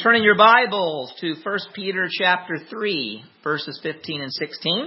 Turn in your Bibles to 1 Peter chapter 3, verses 15 and 16.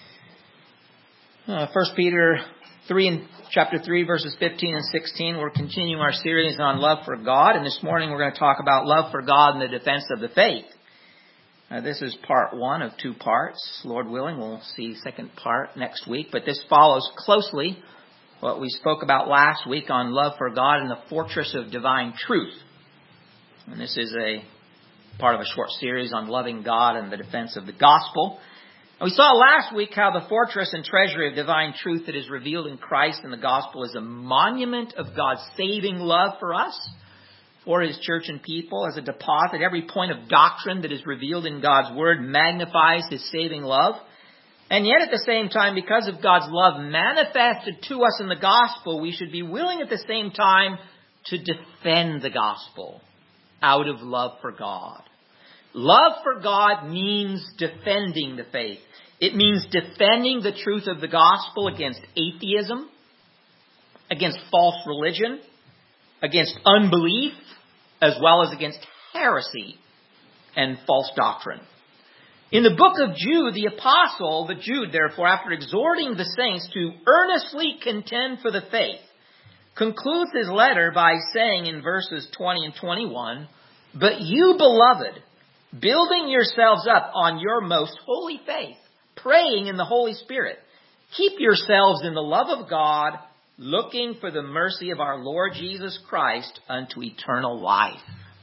1 Peter chapter 3, verses 15 and 16. We're continuing our series on love for God. And this morning we're going to talk about love for God and the defense of the faith. This is part one of two parts. Lord willing, we'll see second part next week. But this follows closely what we spoke about last week on love for God and the fortress of divine truth. And this is a part of a short series on loving God and the defense of the gospel. And we saw last week how the fortress and treasury of divine truth that is revealed in Christ and the gospel is a monument of God's saving love for us, for His church and people, as a deposit. Every point of doctrine that is revealed in God's Word magnifies His saving love. And yet at the same time, because of God's love manifested to us in the gospel, we should be willing at the same time to defend the gospel out of love for God. Love for God means defending the faith. It means defending the truth of the gospel against atheism, against false religion, against unbelief, as well as against heresy and false doctrine. In the book of Jude, the apostle, Jude, therefore, after exhorting the saints to earnestly contend for the faith, concludes his letter by saying in verses 20 and 21, "But you, beloved, building yourselves up on your most holy faith, praying in the Holy Spirit, keep yourselves in the love of God, looking for the mercy of our Lord Jesus Christ unto eternal life."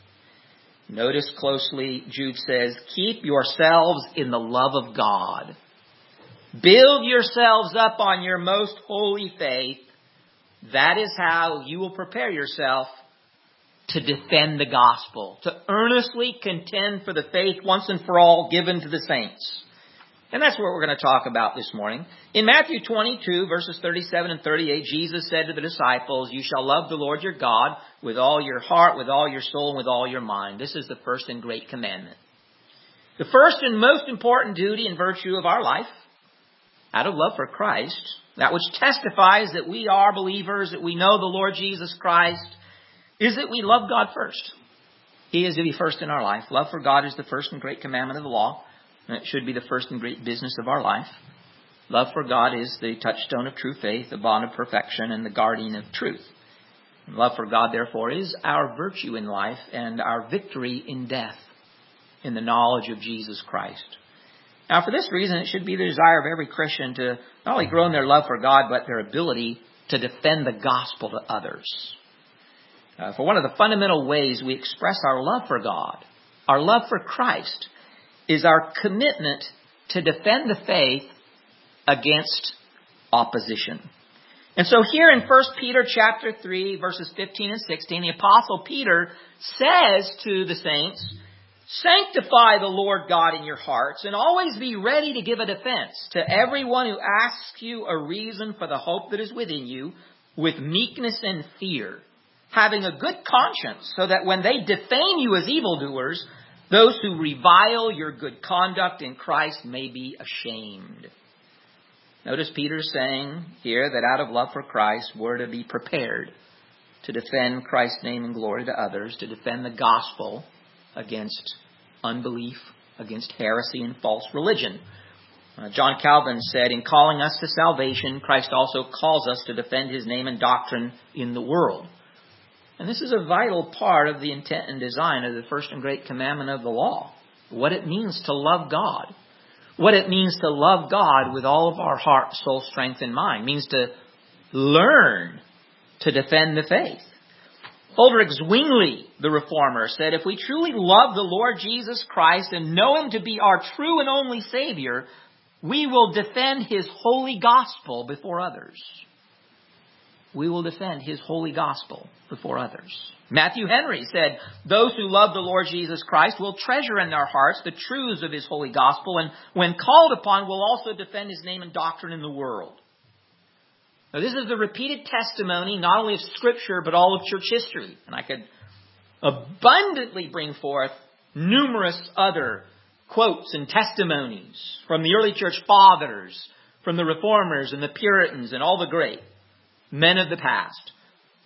Notice closely, Jude says, keep yourselves in the love of God. Build yourselves up on your most holy faith. That is how you will prepare yourself to defend the gospel, to earnestly contend for the faith once and for all given to the saints. And that's what we're going to talk about this morning. In Matthew 22, verses 37 and 38, Jesus said to the disciples, "You shall love the Lord your God with all your heart, with all your soul, and with all your mind." This is the first and great commandment. The first and most important duty and virtue of our life, out of love for Christ, that which testifies that we are believers, that we know the Lord Jesus Christ, is that we love God first. He is to be first in our life. Love for God is the first and great commandment of the law. And it should be the first and great business of our life. Love for God is the touchstone of true faith, the bond of perfection, and the guardian of truth. And love for God, therefore, is our virtue in life and our victory in death, in the knowledge of Jesus Christ. Now, for this reason, it should be the desire of every Christian to not only grow in their love for God, but their ability to defend the gospel to others. For one of the fundamental ways we express our love for God, our love for Christ, is our commitment to defend the faith against opposition. And so here in 1 Peter chapter 3, verses 15 and 16, the apostle Peter says to the saints, "Sanctify the Lord God in your hearts, and always be ready to give a defense to everyone who asks you a reason for the hope that is within you, with meekness and fear, having a good conscience, so that when they defame you as evildoers, those who revile your good conduct in Christ may be ashamed." Notice Peter saying here that out of love for Christ, we're to be prepared to defend Christ's name and glory to others, to defend the gospel against unbelief, against heresy and false religion. John Calvin said, "In calling us to salvation, Christ also calls us to defend His name and doctrine in the world." And this is a vital part of the intent and design of the first and great commandment of the law. What it means to love God. What it means to love God with all of our heart, soul, strength, and mind. It means to learn to defend the faith. Huldrych Zwingli, the reformer, said, "If we truly love the Lord Jesus Christ and know Him to be our true and only Savior, we will defend His holy gospel before others." We will defend His holy gospel before others. Matthew Henry said, "Those who love the Lord Jesus Christ will treasure in their hearts the truths of His holy gospel, and when called upon will also defend His name and doctrine in the world." Now, this is the repeated testimony not only of Scripture, but all of church history. And I could abundantly bring forth numerous other quotes and testimonies from the early church fathers, from the reformers and the Puritans and all the great men of the past,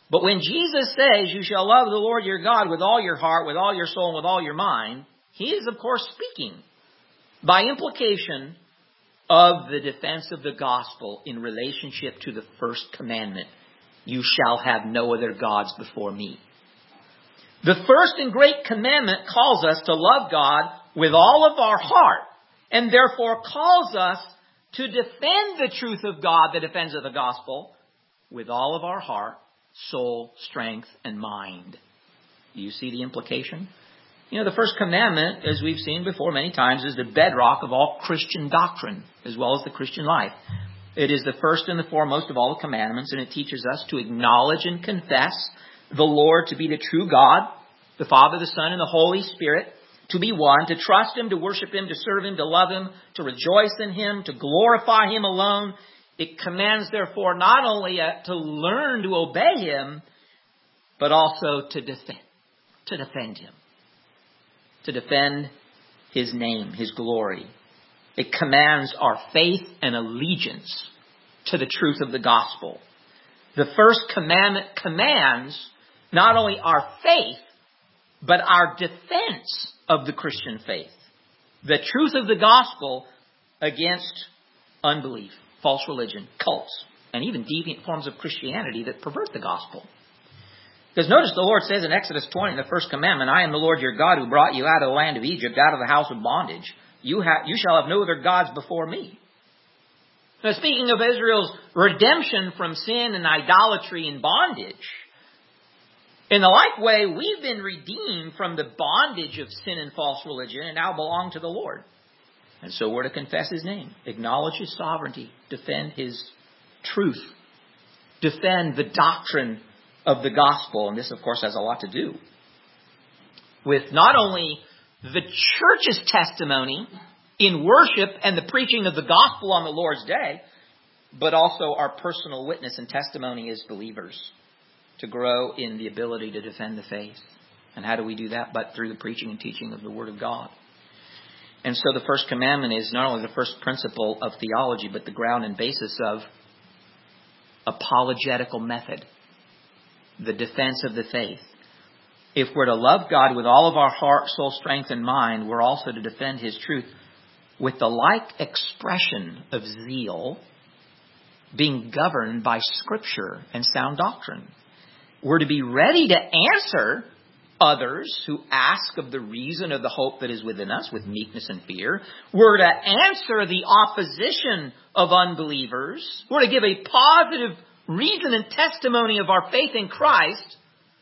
But when Jesus says, you shall love the Lord your God with all your heart, with all your soul, and with all your mind, he is, of course, speaking by implication of the defense of the gospel in relationship to the first commandment. You shall have no other gods before me. The first and great commandment calls us to love God with all of our heart, and therefore calls us to defend the truth of God, the defense of the gospel, with all of our heart, soul, strength, and mind. Do you see the implication? You know, the first commandment, as we've seen before many times, is the bedrock of all Christian doctrine, as well as the Christian life. It is the first and the foremost of all the commandments, and it teaches us to acknowledge and confess the Lord to be the true God, the Father, the Son, and the Holy Spirit, to be one, to trust Him, to worship Him, to serve Him, to love Him, to rejoice in Him, to glorify Him alone. It commands, therefore, not only to learn to obey Him, but also to defend Him, to defend His name, His glory. It commands our faith and allegiance to the truth of the gospel. The first commandment commands not only our faith, but our defense of the Christian faith. The truth of the gospel against unbelief, false religion, cults, and even deviant forms of Christianity that pervert the gospel. Because notice the Lord says in Exodus 20, in the first commandment, I am the Lord your God who brought you out of the land of Egypt, out of the house of bondage. You shall have no other gods before me. Now, speaking of Israel's redemption from sin and idolatry and bondage, in the like way, we've been redeemed from the bondage of sin and false religion and now belong to the Lord. And so we're to confess His name, acknowledge His sovereignty, defend His truth, defend the doctrine of the gospel. And this, of course, has a lot to do with not only the church's testimony in worship and the preaching of the gospel on the Lord's day, but also our personal witness and testimony as believers to grow in the ability to defend the faith. And how do we do that? But through the preaching and teaching of the Word of God. And so the first commandment is not only the first principle of theology, but the ground and basis of apologetical method, the defense of the faith. If we're to love God with all of our heart, soul, strength, and mind, we're also to defend His truth with the like expression of zeal, being governed by Scripture and sound doctrine. We're to be ready to answer others who ask of the reason of the hope that is within us with meekness and fear. We're to answer the opposition of unbelievers. We're to give a positive reason and testimony of our faith in Christ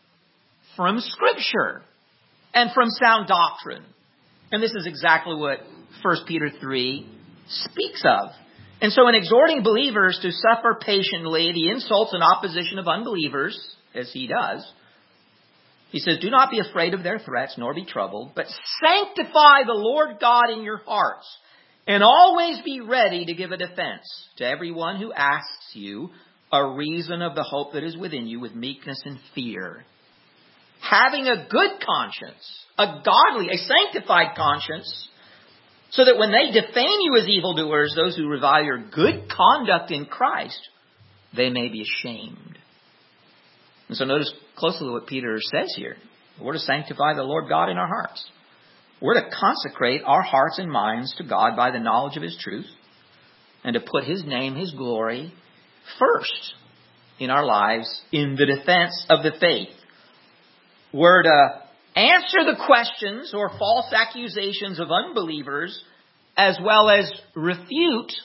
from Scripture and from sound doctrine. And this is exactly what 1 Peter 3 speaks of. And so in exhorting believers to suffer patiently the insults and opposition of unbelievers, as he does, he says, do not be afraid of their threats, nor be troubled, but sanctify the Lord God in your hearts, and always be ready to give a defense to everyone who asks you a reason of the hope that is within you with meekness and fear. Having a good conscience, a godly, a sanctified conscience, so that when they defame you as evildoers, those who revile your good conduct in Christ, they may be ashamed. And so notice closely what Peter says here. We're to sanctify the Lord God in our hearts. We're to consecrate our hearts and minds to God by the knowledge of His truth, and to put His name, His glory, first in our lives in the defense of the faith. We're to answer the questions or false accusations of unbelievers, as well as refute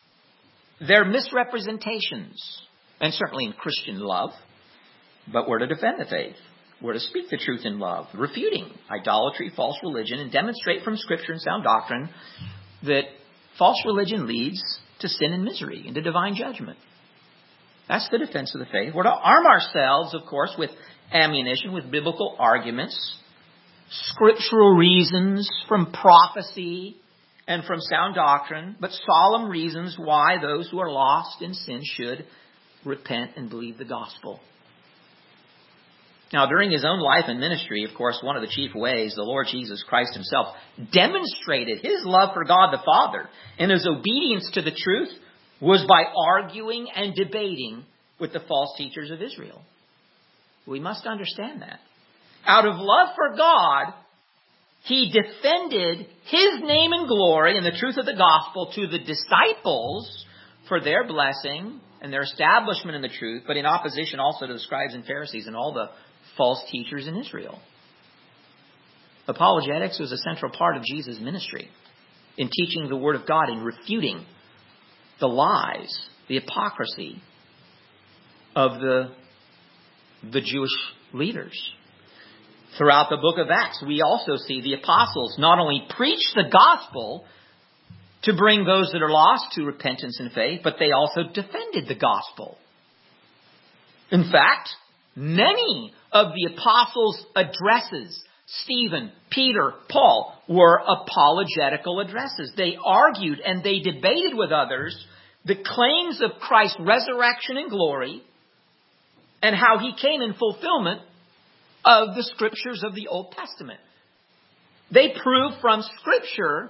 their misrepresentations, and certainly in Christian love. But we're to defend the faith. We're to speak the truth in love, refuting idolatry, false religion, and demonstrate from Scripture and sound doctrine that false religion leads to sin and misery and to divine judgment. That's the defense of the faith. We're to arm ourselves, of course, with ammunition, with biblical arguments, scriptural reasons from prophecy and from sound doctrine, but solemn reasons why those who are lost in sin should repent and believe the gospel. Now, during His own life and ministry, of course, one of the chief ways the Lord Jesus Christ Himself demonstrated His love for God the Father and His obedience to the truth was by arguing and debating with the false teachers of Israel. We must understand that. Out of love for God, he defended his name and glory and the truth of the gospel to the disciples for their blessing and their establishment in the truth, but in opposition also to the scribes and Pharisees and all the false teachers in Israel. Apologetics was a central part of Jesus' ministry in teaching the Word of God and refuting the lies, the hypocrisy of the Jewish leaders. Throughout the book of Acts, we also see the apostles not only preach the gospel to bring those that are lost to repentance and faith, but they also defended the gospel. In fact, many of the apostles' addresses, Stephen, Peter, Paul, were apologetical addresses. They argued and they debated with others the claims of Christ's resurrection and glory and how he came in fulfillment of the scriptures of the Old Testament. They prove from Scripture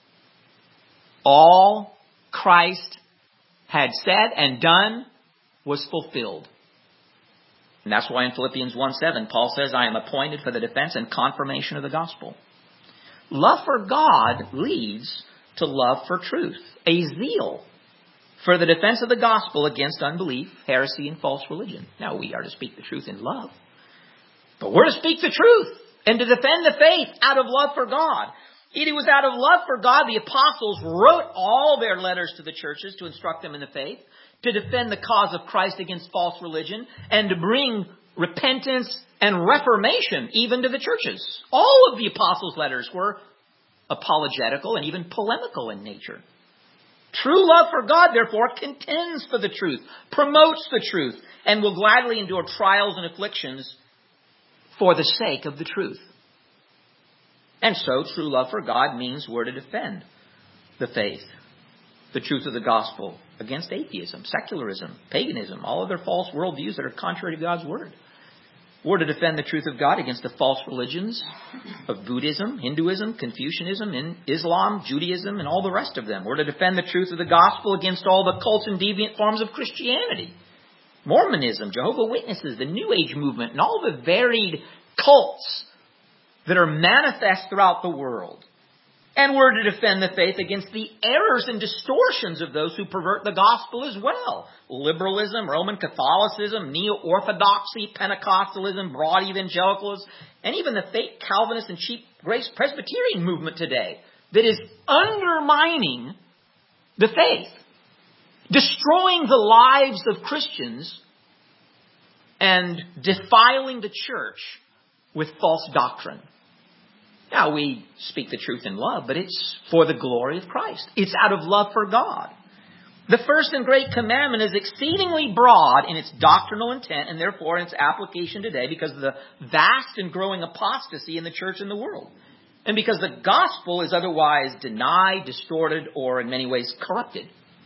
all Christ had said and done was fulfilled. And that's why in Philippians 1:7, Paul says, I am appointed for the defense and confirmation of the gospel. Love for God leads to love for truth, a zeal for the defense of the gospel against unbelief, heresy, and false religion. Now, we are to speak the truth in love, but we're to speak the truth and to defend the faith out of love for God. It was out of love for God the apostles wrote all their letters to the churches to instruct them in the faith, to defend the cause of Christ against false religion, and to bring repentance and reformation even to the churches. All of the apostles' letters were apologetical and even polemical in nature. True love for God, therefore, contends for the truth, promotes the truth, and will gladly endure trials and afflictions for the sake of the truth. And so, true love for God means we're to defend the faith, the truth of the gospel, against atheism, secularism, paganism, all other false worldviews that are contrary to God's word. We're to defend the truth of God against the false religions of Buddhism, Hinduism, Confucianism, Islam, Judaism, and all the rest of them. We're to defend the truth of the gospel against all the cults and deviant forms of Christianity. Mormonism, Jehovah's Witnesses, the New Age movement, and all the varied cults that are manifest throughout the world. And we're to defend the faith against the errors and distortions of those who pervert the gospel as well. Liberalism, Roman Catholicism, Neo-Orthodoxy, Pentecostalism, broad evangelicalism, and even the fake Calvinist and cheap grace Presbyterian movement today that is undermining the faith, destroying the lives of Christians, and defiling the church with false doctrine. Now, we speak the truth in love, but it's for the glory of Christ. It's out of love for God. The first and great commandment is exceedingly broad in its doctrinal intent and therefore in its application today because of the vast and growing apostasy in the church and the world. And because the gospel is otherwise denied, distorted, or in many ways corrupted.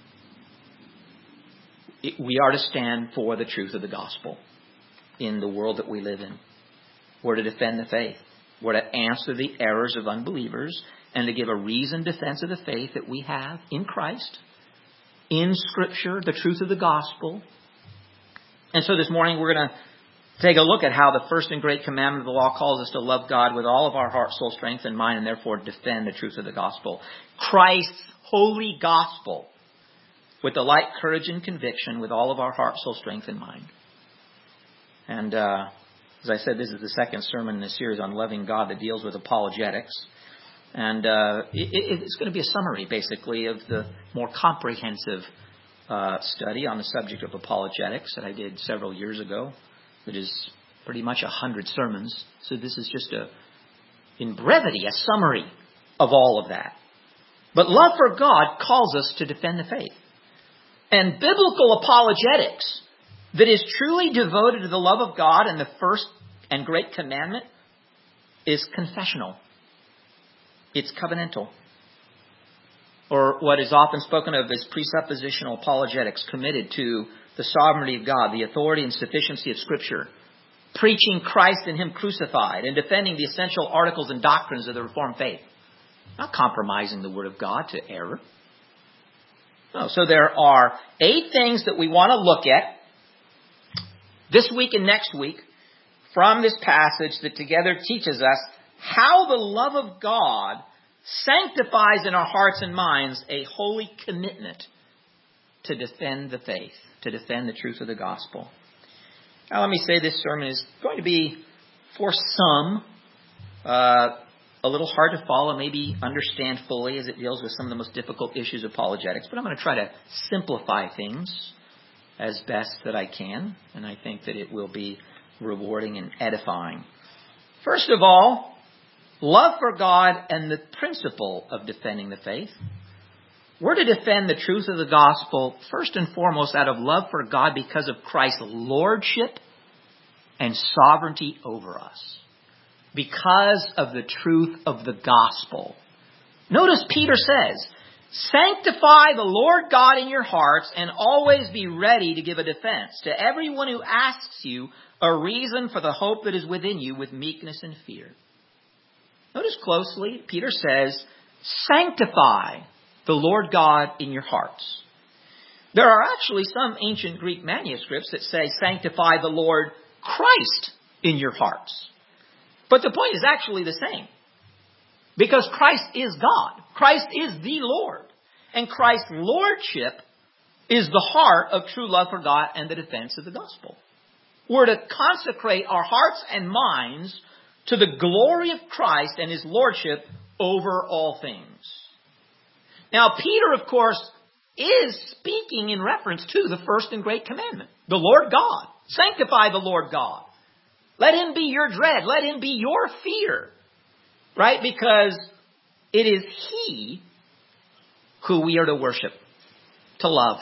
We are to stand for the truth of the gospel in the world that we live in. We're to defend the faith. We're to answer the errors of unbelievers and to give a reasoned defense of the faith that we have in Christ, in Scripture, the truth of the gospel. And so this morning we're going to take a look at how the first and great commandment of the law calls us to love God with all of our heart, soul, strength, and mind, and therefore defend the truth of the gospel. Christ's holy gospel with the like courage and conviction with all of our heart, soul, strength, and mind. And as I said, this is the second sermon in the series on loving God that deals with apologetics. And it's going to be a summary, basically, of the more comprehensive study on the subject of apologetics that I did several years ago. It is pretty much 100 sermons. So this is just, in brevity, a summary of all of that. But love for God calls us to defend the faith. And biblical apologetics that is truly devoted to the love of God and the first and great commandment is confessional. It's covenantal. Or what is often spoken of as presuppositional apologetics, committed to the sovereignty of God, the authority and sufficiency of Scripture, preaching Christ and Him crucified, and defending the essential articles and doctrines of the Reformed faith. Not compromising the Word of God to error. No, so there are 8 things that we want to look at this week and next week from this passage that together teaches us how the love of God sanctifies in our hearts and minds a holy commitment to defend the faith, to defend the truth of the gospel. Now let me say this sermon is going to be, for some, a little hard to follow, maybe understand fully as it deals with some of the most difficult issues of apologetics. But I'm going to try to simplify things as best that I can. And I think that it will be rewarding and edifying. First of all, love for God and the principle of defending the faith. We're to defend the truth of the gospel first and foremost out of love for God because of Christ's lordship and sovereignty over us. Because of the truth of the gospel. Notice Peter says, sanctify the Lord God in your hearts and always be ready to give a defense to everyone who asks you a reason for the hope that is within you with meekness and fear. Notice closely, Peter says, sanctify the Lord God in your hearts. There are actually some ancient Greek manuscripts that say, sanctify the Lord Christ in your hearts. But the point is actually the same. Because Christ is God. Christ is the Lord. And Christ's lordship is the heart of true love for God and the defense of the gospel. We're to consecrate our hearts and minds to the glory of Christ and his lordship over all things. Now, Peter, of course, is speaking in reference to the first and great commandment. The Lord God. Sanctify the Lord God. Let him be your dread. Let him be your fear. Right? Because it is he who we are to worship, to love,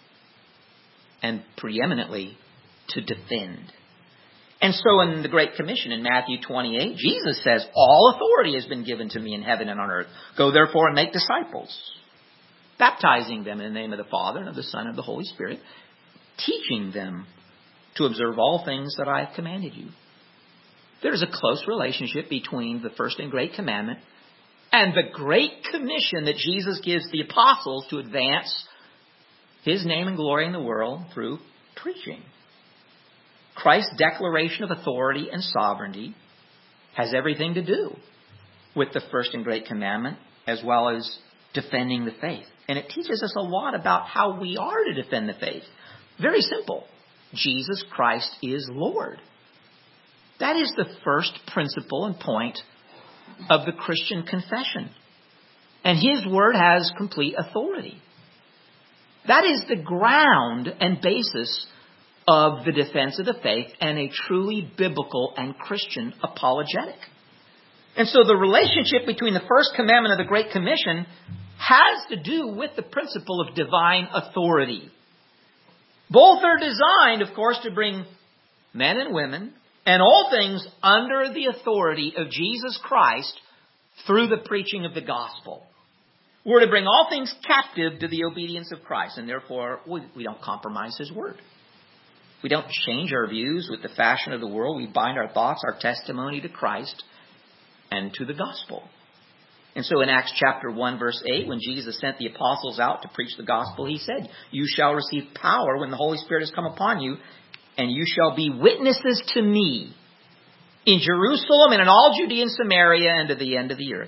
and preeminently to defend. And so in the Great Commission in Matthew 28, Jesus says, all authority has been given to me in heaven and on earth. Go therefore and make disciples, baptizing them in the name of the Father and of the Son and of the Holy Spirit, teaching them to observe all things that I have commanded you. There's a close relationship between the first and great commandment and the Great Commission that Jesus gives the apostles to advance his name and glory in the world through preaching. Christ's declaration of authority and sovereignty has everything to do with the first and great commandment as well as defending the faith. And it teaches us a lot about how we are to defend the faith. Very simple. Jesus Christ is Lord. That is the first principle and point of the Christian confession. And his word has complete authority. That is the ground and basis of the defense of the faith and a truly biblical and Christian apologetic. And so the relationship between the first commandment of the Great Commission has to do with the principle of divine authority. Both are designed, of course, to bring men and women and all things under the authority of Jesus Christ through the preaching of the gospel. We're to bring all things captive to the obedience of Christ, and therefore we don't compromise his word. We don't change our views with the fashion of the world. We bind our thoughts, our testimony to Christ and to the gospel. And so in Acts chapter 1, verse 8, when Jesus sent the apostles out to preach the gospel, he said, you shall receive power when the Holy Spirit has come upon you, and you shall be witnesses to me in Jerusalem and in all Judea and Samaria and to the end of the earth.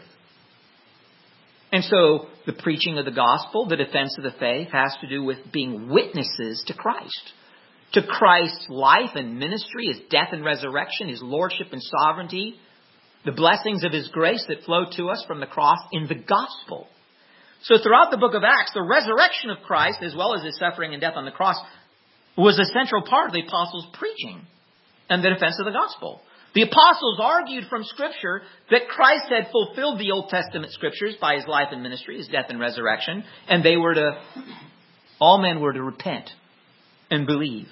And so the preaching of the gospel, the defense of the faith, has to do with being witnesses to Christ. To Christ's life and ministry, his death and resurrection, his lordship and sovereignty, the blessings of his grace that flow to us from the cross in the gospel. So throughout the book of Acts, the resurrection of Christ, as well as his suffering and death on the cross, was a central part of the apostles' preaching and the defense of the gospel. The apostles argued from Scripture that Christ had fulfilled the Old Testament Scriptures by his life and ministry, his death and resurrection, and all men were to repent and believe.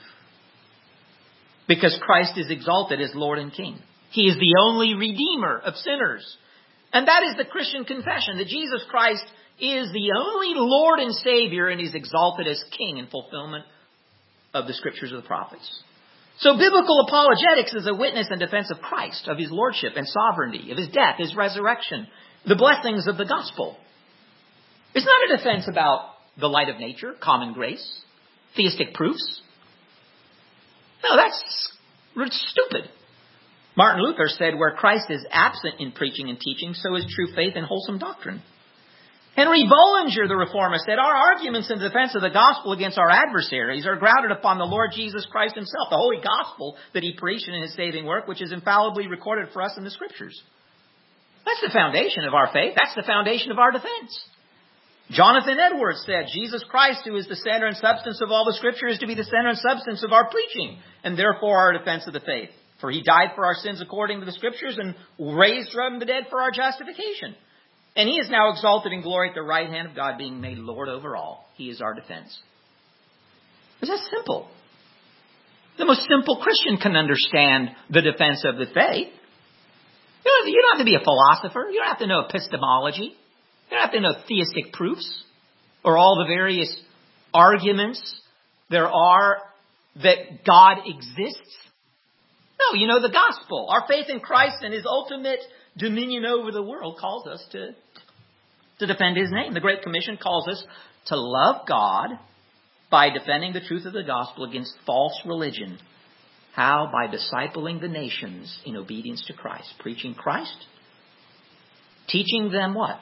Because Christ is exalted as Lord and King. He is the only Redeemer of sinners. And that is the Christian confession, that Jesus Christ is the only Lord and Savior, and he's exalted as King in fulfillment of the Scriptures of the prophets. So biblical apologetics is a witness and defense of Christ, of his lordship and sovereignty, of his death, his resurrection, the blessings of the gospel. It's not a defense about the light of nature, common grace, theistic proofs. No, that's stupid. Martin Luther said, where Christ is absent in preaching and teaching, so is true faith and wholesome doctrine. Henry Bollinger, the reformer, said, our arguments in defense of the gospel against our adversaries are grounded upon the Lord Jesus Christ himself, the holy gospel that he preached in his saving work, which is infallibly recorded for us in the Scriptures. That's the foundation of our faith. That's the foundation of our defense. Jonathan Edwards said, Jesus Christ, who is the center and substance of all the Scripture, is to be the center and substance of our preaching, and therefore our defense of the faith. For he died for our sins according to the Scriptures and raised from the dead for our justification. And he is now exalted in glory at the right hand of God, being made Lord over all. He is our defense. It's that simple. The most simple Christian can understand the defense of the faith. You don't have to be a philosopher. You don't have to know epistemology. You don't have to know theistic proofs or all the various arguments there are that God exists. No, you know the gospel. Our faith in Christ and his ultimate dominion over the world calls us to defend his name. The Great Commission calls us to love God by defending the truth of the gospel against false religion. How? By discipling the nations in obedience to Christ. Preaching Christ. Teaching them what?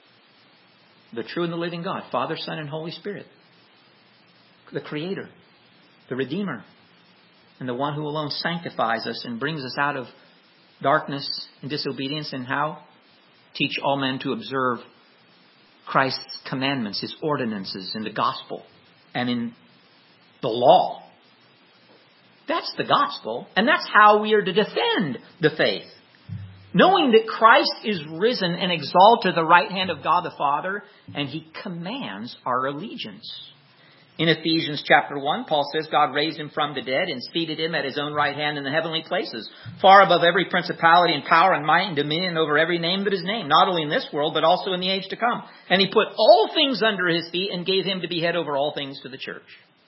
The true and the living God. Father, Son, and Holy Spirit. The Creator. The Redeemer. And the one who alone sanctifies us and brings us out of darkness and disobedience. And how? Teach all men to observe Christ's commandments, his ordinances in the gospel and in the law. That's the gospel. And that's how we are to defend the faith. Knowing that Christ is risen and exalted at the right hand of God the Father, and he commands our allegiance. In Ephesians chapter 1, Paul says God raised him from the dead and seated him at his own right hand in the heavenly places, far above every principality and power and might and dominion over every name that is named, not only in this world, but also in the age to come. And he put all things under his feet and gave him to be head over all things to the church.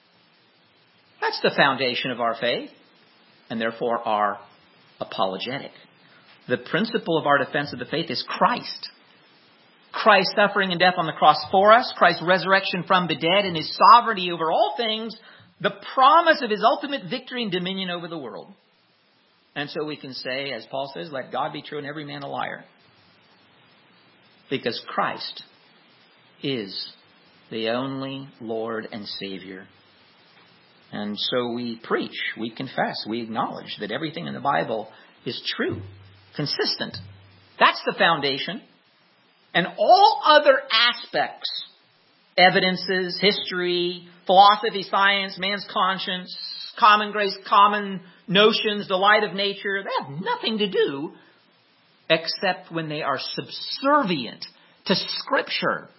That's the foundation of our faith, and therefore our apologetic. The principle of our defense of the faith is Christ. Christ's suffering and death on the cross for us, Christ's resurrection from the dead, and his sovereignty over all things, the promise of his ultimate victory and dominion over the world. And so we can say, as Paul says, let God be true and every man a liar. Because Christ is the only Lord and Savior. And so we preach, we confess, we acknowledge that everything in the Bible is true, consistent. That's the foundation. And all other aspects, evidences, history, philosophy, science, man's conscience, common grace, common notions, the light of nature, they have nothing to do except when they are subservient to Scripture,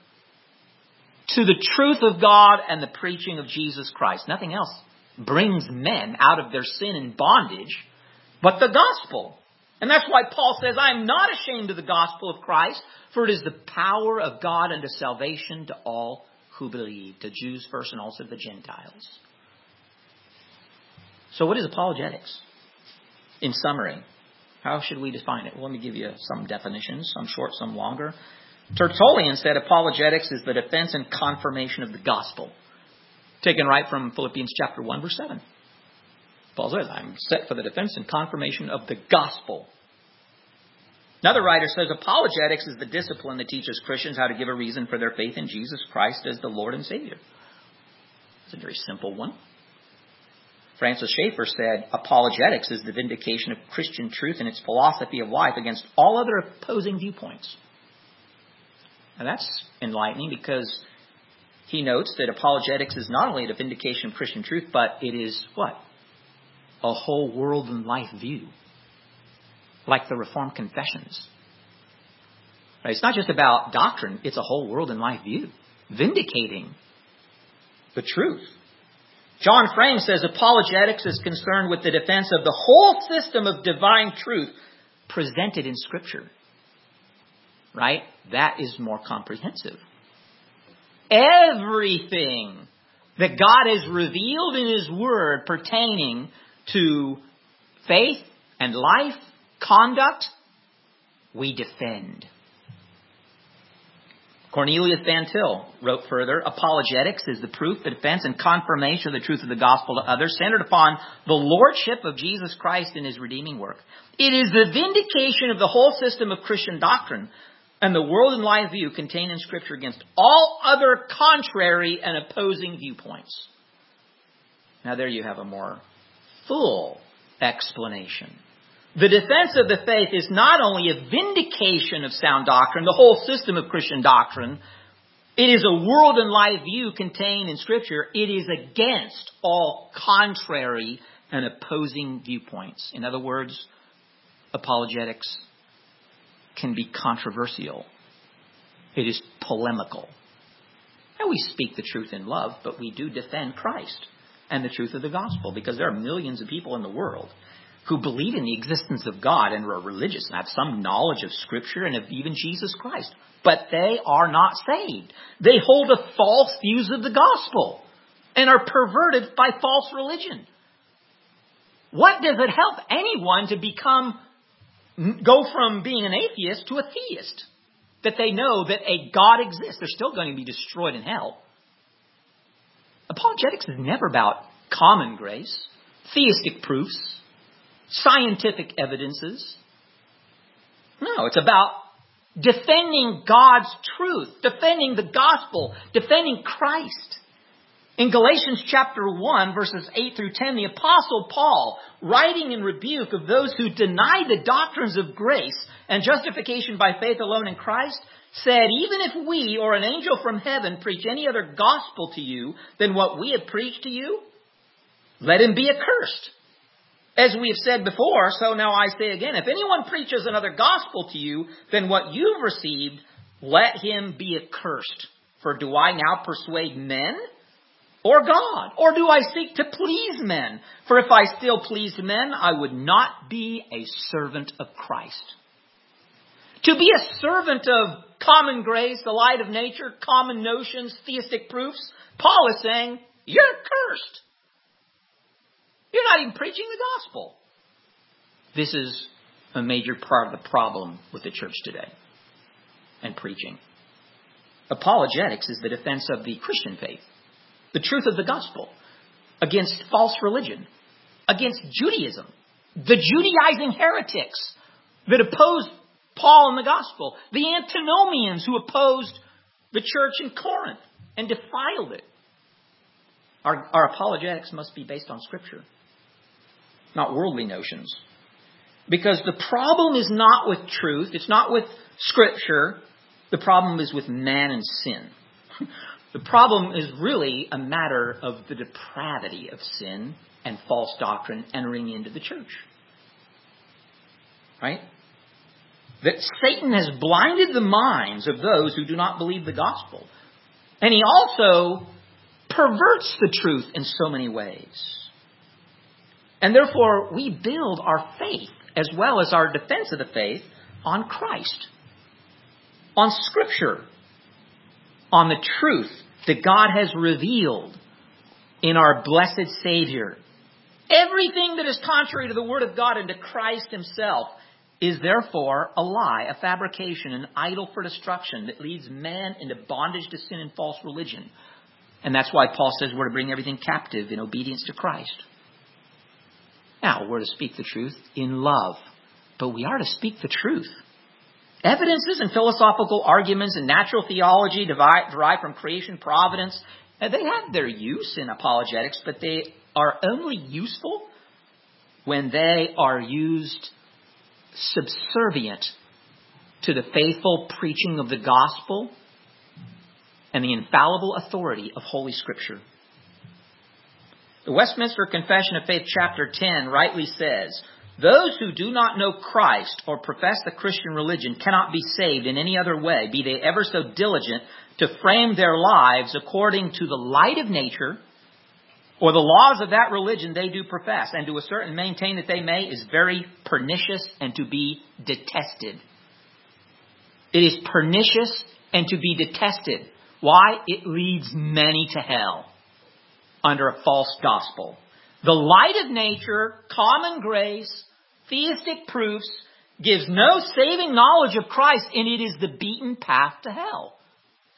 to the truth of God and the preaching of Jesus Christ. Nothing else brings men out of their sin and bondage but the gospel. And that's why Paul says, I am not ashamed of the gospel of Christ, for it is the power of God unto salvation to all who believe, to Jews first and also to the Gentiles. So what is apologetics? In summary, how should we define it? Well, let me give you some definitions, some short, some longer. Tertullian said apologetics is the defense and confirmation of the gospel. Taken right from Philippians chapter 1, verse 7. Paul says, I'm set for the defense and confirmation of the gospel. Another writer says apologetics is the discipline that teaches Christians how to give a reason for their faith in Jesus Christ as the Lord and Savior. It's a very simple one. Francis Schaeffer said apologetics is the vindication of Christian truth and its philosophy of life against all other opposing viewpoints. And that's enlightening because he notes that apologetics is not only the vindication of Christian truth, but it is what? A whole world and life view. Like the Reformed confessions. Right? It's not just about doctrine, it's a whole world and life view. Vindicating the truth. John Frame says apologetics is concerned with the defense of the whole system of divine truth presented in Scripture. Right? That is more comprehensive. Everything that God has revealed in His Word pertaining to faith and life, conduct, we defend. Cornelius Van Til wrote further, apologetics is the proof, the defense, and confirmation of the truth of the gospel to others, centered upon the lordship of Jesus Christ and his redeeming work. It is the vindication of the whole system of Christian doctrine and the world and life view contained in Scripture against all other contrary and opposing viewpoints. Now there you have a more full explanation. The defense of the faith is not only a vindication of sound doctrine, the whole system of Christian doctrine. It is a world and life view contained in Scripture. It is against all contrary and opposing viewpoints. In other words, apologetics can be controversial. It is polemical. And we speak the truth in love, but we do defend Christ and the truth of the gospel, because there are millions of people in the world who believe in the existence of God and are religious and have some knowledge of Scripture and of even Jesus Christ. But they are not saved. They hold a false views of the gospel and are perverted by false religion. What does it help anyone to go from being an atheist to a theist? That they know that a God exists. They're still going to be destroyed in hell. Apologetics is never about common grace, theistic proofs, scientific evidences. No, it's about defending God's truth, defending the gospel, defending Christ. In Galatians chapter 1, verses 8 through 10, the Apostle Paul, writing in rebuke of those who deny the doctrines of grace and justification by faith alone in Christ, said, even if we or an angel from heaven preach any other gospel to you than what we have preached to you, let him be accursed. As we have said before, so now I say again, if anyone preaches another gospel to you than what you've received, let him be accursed. For do I now persuade men or God? Or do I seek to please men? For if I still pleased men, I would not be a servant of Christ. To be a servant of common grace, the light of nature, common notions, theistic proofs, Paul is saying, you're cursed. You're not even preaching the gospel. This is a major part of the problem with the church today and preaching. Apologetics is the defense of the Christian faith, the truth of the gospel, against false religion, against Judaism, the Judaizing heretics that opposed Paul and the gospel, the antinomians who opposed the church in Corinth and defiled it. Our apologetics must be based on Scripture, not worldly notions. Because the problem is not with truth, it's not with Scripture, the problem is with man and sin. The problem is really a matter of the depravity of sin and false doctrine entering into the church. Right? That Satan has blinded the minds of those who do not believe the gospel. And he also perverts the truth in so many ways. And therefore, we build our faith, as well as our defense of the faith, on Christ, on Scripture, on the truth that God has revealed in our blessed Savior. Everything that is contrary to the Word of God and to Christ Himself is therefore a lie, a fabrication, an idol for destruction that leads man into bondage to sin and false religion. And that's why Paul says we're to bring everything captive in obedience to Christ. Now, we're to speak the truth in love, but we are to speak the truth. Evidences and philosophical arguments and natural theology derived from creation providence, they have their use in apologetics, but they are only useful when they are used subservient to the faithful preaching of the gospel and the infallible authority of Holy Scripture. The Westminster Confession of Faith, chapter 10, rightly says, those who do not know Christ or profess the Christian religion cannot be saved in any other way, be they ever so diligent to frame their lives according to the light of nature or the laws of that religion they do profess, and to assert and maintain that they may is very pernicious and to be detested. It is pernicious and to be detested. Why? It leads many to hell under a false gospel. The light of nature, common grace, theistic proofs gives no saving knowledge of Christ, and it is the beaten path to hell.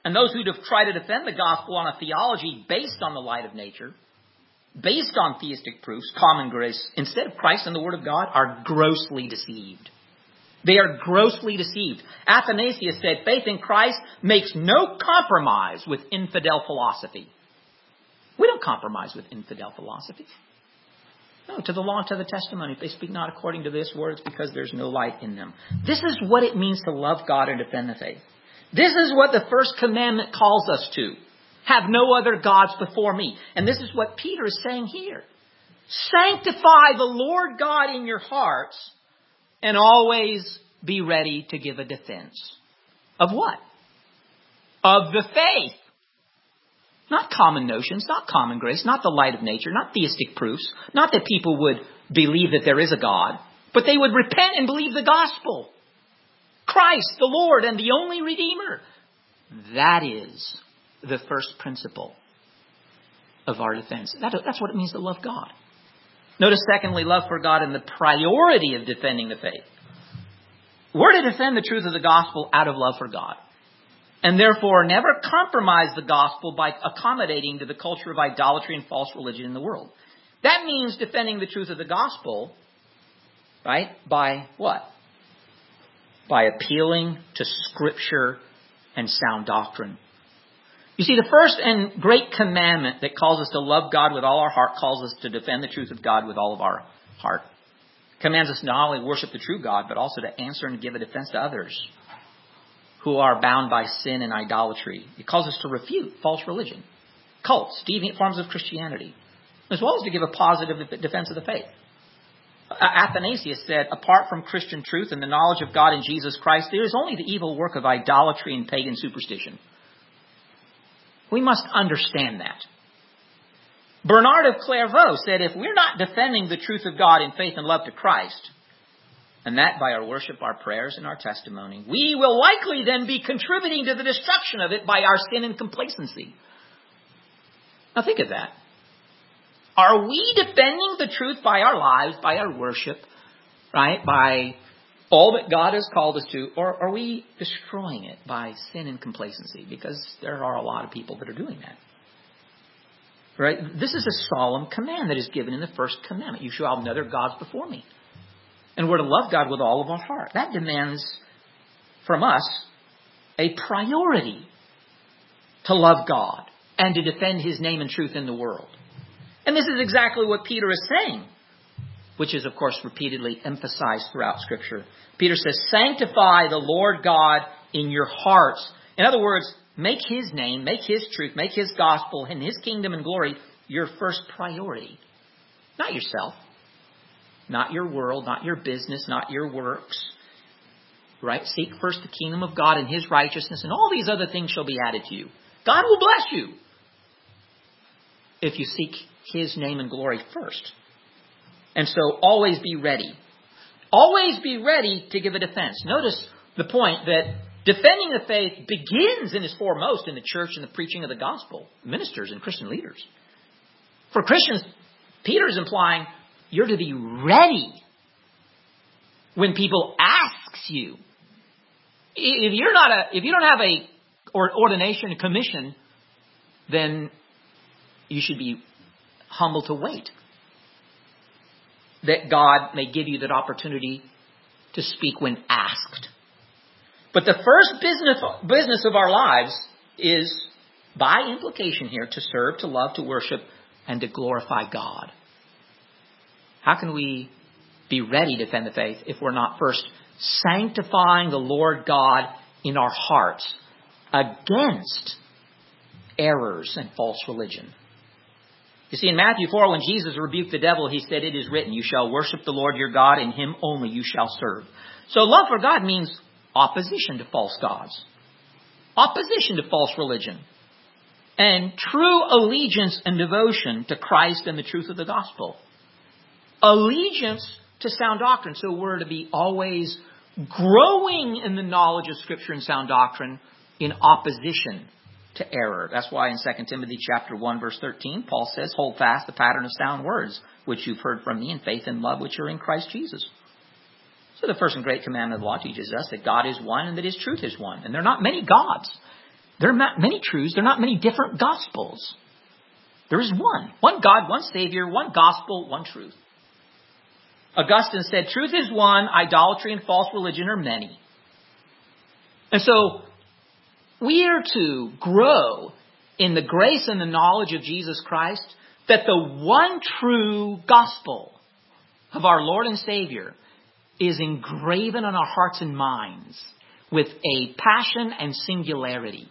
And those who try to defend the gospel on a theology based on the light of nature, based on theistic proofs, common grace, instead of Christ and the Word of God, are grossly deceived. They are grossly deceived. Athanasius said, faith in Christ makes no compromise with infidel philosophy. We don't compromise with infidel philosophy. No, to the law and to the testimony. If they speak not according to this word, it's because there's no light in them. This is what it means to love God and defend the faith. This is what the first commandment calls us to. Have no other gods before me. And this is what Peter is saying here. Sanctify the Lord God in your hearts and always be ready to give a defense. Of what? Of the faith. Not common notions, not common grace, not the light of nature, not theistic proofs, not that people would believe that there is a God, but they would repent and believe the gospel. Christ, the Lord, and the only Redeemer. That is the first principle of our defense. That's what it means to love God. Notice, secondly, love for God and the priority of defending the faith. We're to defend the truth of the gospel out of love for God. And therefore never compromise the gospel by accommodating to the culture of idolatry and false religion in the world. That means defending the truth of the gospel, right, by what? By appealing to Scripture and sound doctrine. You see, the first and great commandment that calls us to love God with all our heart calls us to defend the truth of God with all of our heart. Commands us not only worship the true God, but also to answer and give a defense to others who are bound by sin and idolatry. It calls us to refute false religion, cults, deviant forms of Christianity, as well as to give a positive defense of the faith. Athanasius said, apart from Christian truth and the knowledge of God in Jesus Christ, there is only the evil work of idolatry and pagan superstition. We must understand that. Bernard of Clairvaux said, if we're not defending the truth of God in faith and love to Christ, and that by our worship, our prayers, and our testimony, we will likely then be contributing to the destruction of it by our sin and complacency. Now think of that. Are we defending the truth by our lives, by our worship, right? By all that God has called us to, or are we destroying it by sin and complacency? Because there are a lot of people that are doing that. Right? This is a solemn command that is given in the first commandment. You shall have no other gods before me. And we're to love God with all of our heart. That demands from us a priority to love God and to defend His name and truth in the world. And this is exactly what Peter is saying, which is, of course, repeatedly emphasized throughout Scripture. Peter says, sanctify the Lord God in your hearts. In other words, make His name, make His truth, make His gospel and His kingdom and glory your first priority. Not yourself, not your world, not your business, not your works. Right? Seek first the kingdom of God and His righteousness, and all these other things shall be added to you. God will bless you if you seek His name and glory first. And so always be ready. Always be ready to give a defense. Notice the point that defending the faith begins and is foremost in the church and the preaching of the gospel, ministers and Christian leaders. For Christians, Peter is implying you're to be ready when people ask you. If you don't have a ordination, a commission, then you should be humble to wait that God may give you that opportunity to speak when asked. But the first business of our lives is, by implication here, to serve, to love, to worship, and to glorify God. How can we be ready to defend the faith if we're not first sanctifying the Lord God in our hearts against errors and false religion? You see, in Matthew 4, when Jesus rebuked the devil, He said, it is written, you shall worship the Lord your God, and Him only you shall serve. So love for God means opposition to false gods, opposition to false religion, and true allegiance and devotion to Christ and the truth of the gospel. Allegiance to sound doctrine. So we're to be always growing in the knowledge of Scripture and sound doctrine in opposition to error. That's why in 2 Timothy chapter 1, verse 13, Paul says, hold fast the pattern of sound words, which you've heard from me in faith and love, which are in Christ Jesus. So the first and great commandment of the law teaches us that God is one and that His truth is one. And there are not many gods. There are not many truths. There are not many different gospels. There is one. One God, one Savior, one gospel, one truth. Augustine said, truth is one, idolatry and false religion are many. And so we are to grow in the grace and the knowledge of Jesus Christ, that the one true gospel of our Lord and Savior is engraven on our hearts and minds with a passion and singularity.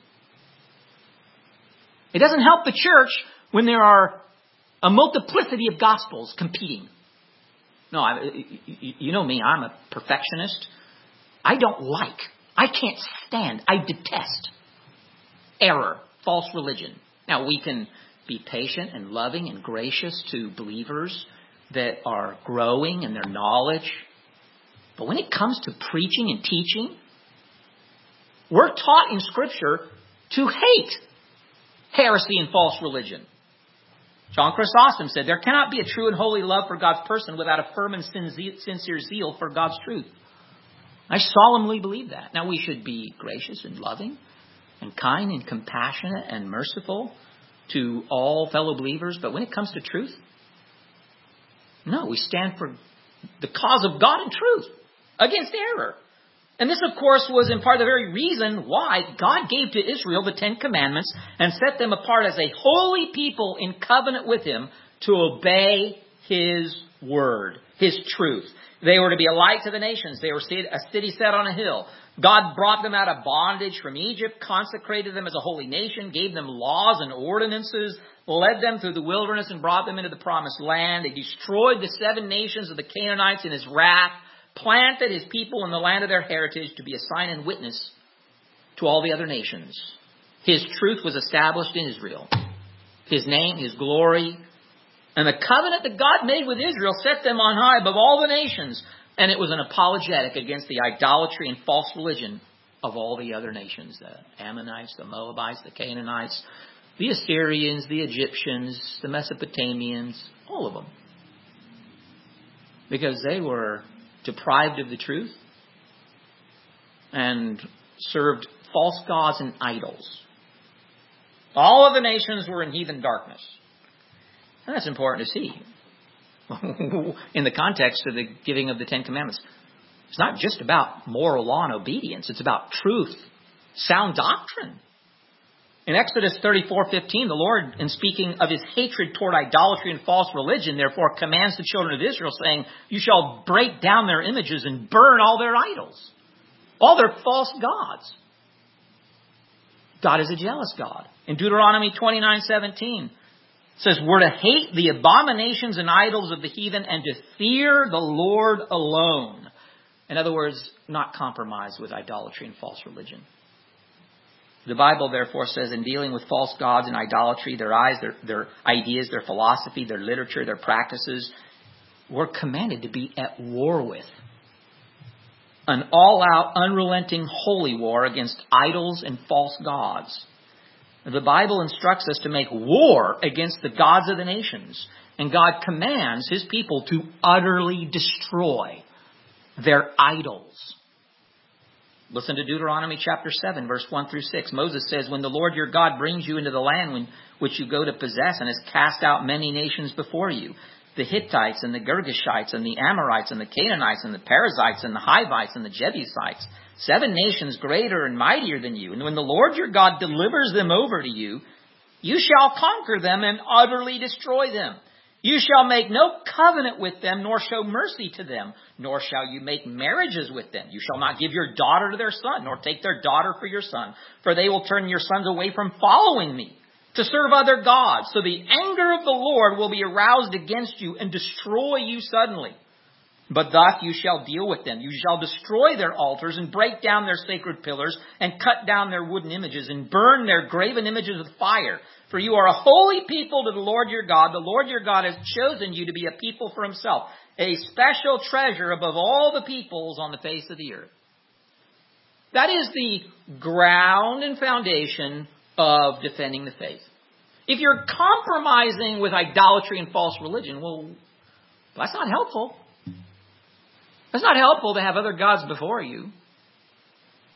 It doesn't help the church when there are a multiplicity of gospels competing. No, you know me, I'm a perfectionist. I can't stand, I detest error, false religion. Now, we can be patient and loving and gracious to believers that are growing in their knowledge. But when it comes to preaching and teaching, we're taught in Scripture to hate heresy and false religion. John Chrysostom said, there cannot be a true and holy love for God's person without a firm and sincere zeal for God's truth. I solemnly believe that. Now, we should be gracious and loving and kind and compassionate and merciful to all fellow believers. But when it comes to truth, no, we stand for the cause of God and truth against error. And this, of course, was in part the very reason why God gave to Israel the Ten Commandments and set them apart as a holy people in covenant with Him to obey His word, His truth. They were to be a light to the nations. They were a city set on a hill. God brought them out of bondage from Egypt, consecrated them as a holy nation, gave them laws and ordinances, led them through the wilderness and brought them into the promised land. He destroyed the 7 nations of the Canaanites in His wrath, planted His people in the land of their heritage to be a sign and witness to all the other nations. His truth was established in Israel. His name, His glory, and the covenant that God made with Israel set them on high above all the nations. And it was an apologetic against the idolatry and false religion of all the other nations. The Ammonites, the Moabites, the Canaanites, the Assyrians, the Egyptians, the Mesopotamians, all of them. Because they were deprived of the truth and served false gods and idols. All of the nations were in heathen darkness. And that's important to see in the context of the giving of the Ten Commandments. It's not just about moral law and obedience. It's about truth, sound doctrine. In Exodus 34:15, the Lord, in speaking of His hatred toward idolatry and false religion, therefore commands the children of Israel, saying, you shall break down their images and burn all their idols, all their false gods. God is a jealous God. In Deuteronomy 29:17, says we're to hate the abominations and idols of the heathen and to fear the Lord alone. In other words, not compromise with idolatry and false religion. The Bible, therefore, says in dealing with false gods and idolatry, their ideas, their philosophy, their literature, their practices, we're commanded to be at war with. An all-out, unrelenting holy war against idols and false gods. The Bible instructs us to make war against the gods of the nations. And God commands His people to utterly destroy their idols. Listen to Deuteronomy chapter 7, verse 1 through 6. Moses says, when the Lord your God brings you into the land which you go to possess and has cast out many nations before you, the Hittites and the Girgashites and the Amorites and the Canaanites and the Perizzites and the Hivites and the Jebusites, 7 nations greater and mightier than you. And when the Lord your God delivers them over to you, you shall conquer them and utterly destroy them. You shall make no covenant with them, nor show mercy to them, nor shall you make marriages with them. You shall not give your daughter to their son, nor take their daughter for your son, for they will turn your sons away from following me to serve other gods. So the anger of the Lord will be aroused against you and destroy you suddenly. But thus you shall deal with them. You shall destroy their altars and break down their sacred pillars and cut down their wooden images and burn their graven images with fire. For you are a holy people to the Lord your God. The Lord your God has chosen you to be a people for Himself, a special treasure above all the peoples on the face of the earth. That is the ground and foundation of defending the faith. If you're compromising with idolatry and false religion, well, that's not helpful. It's not helpful to have other gods before you.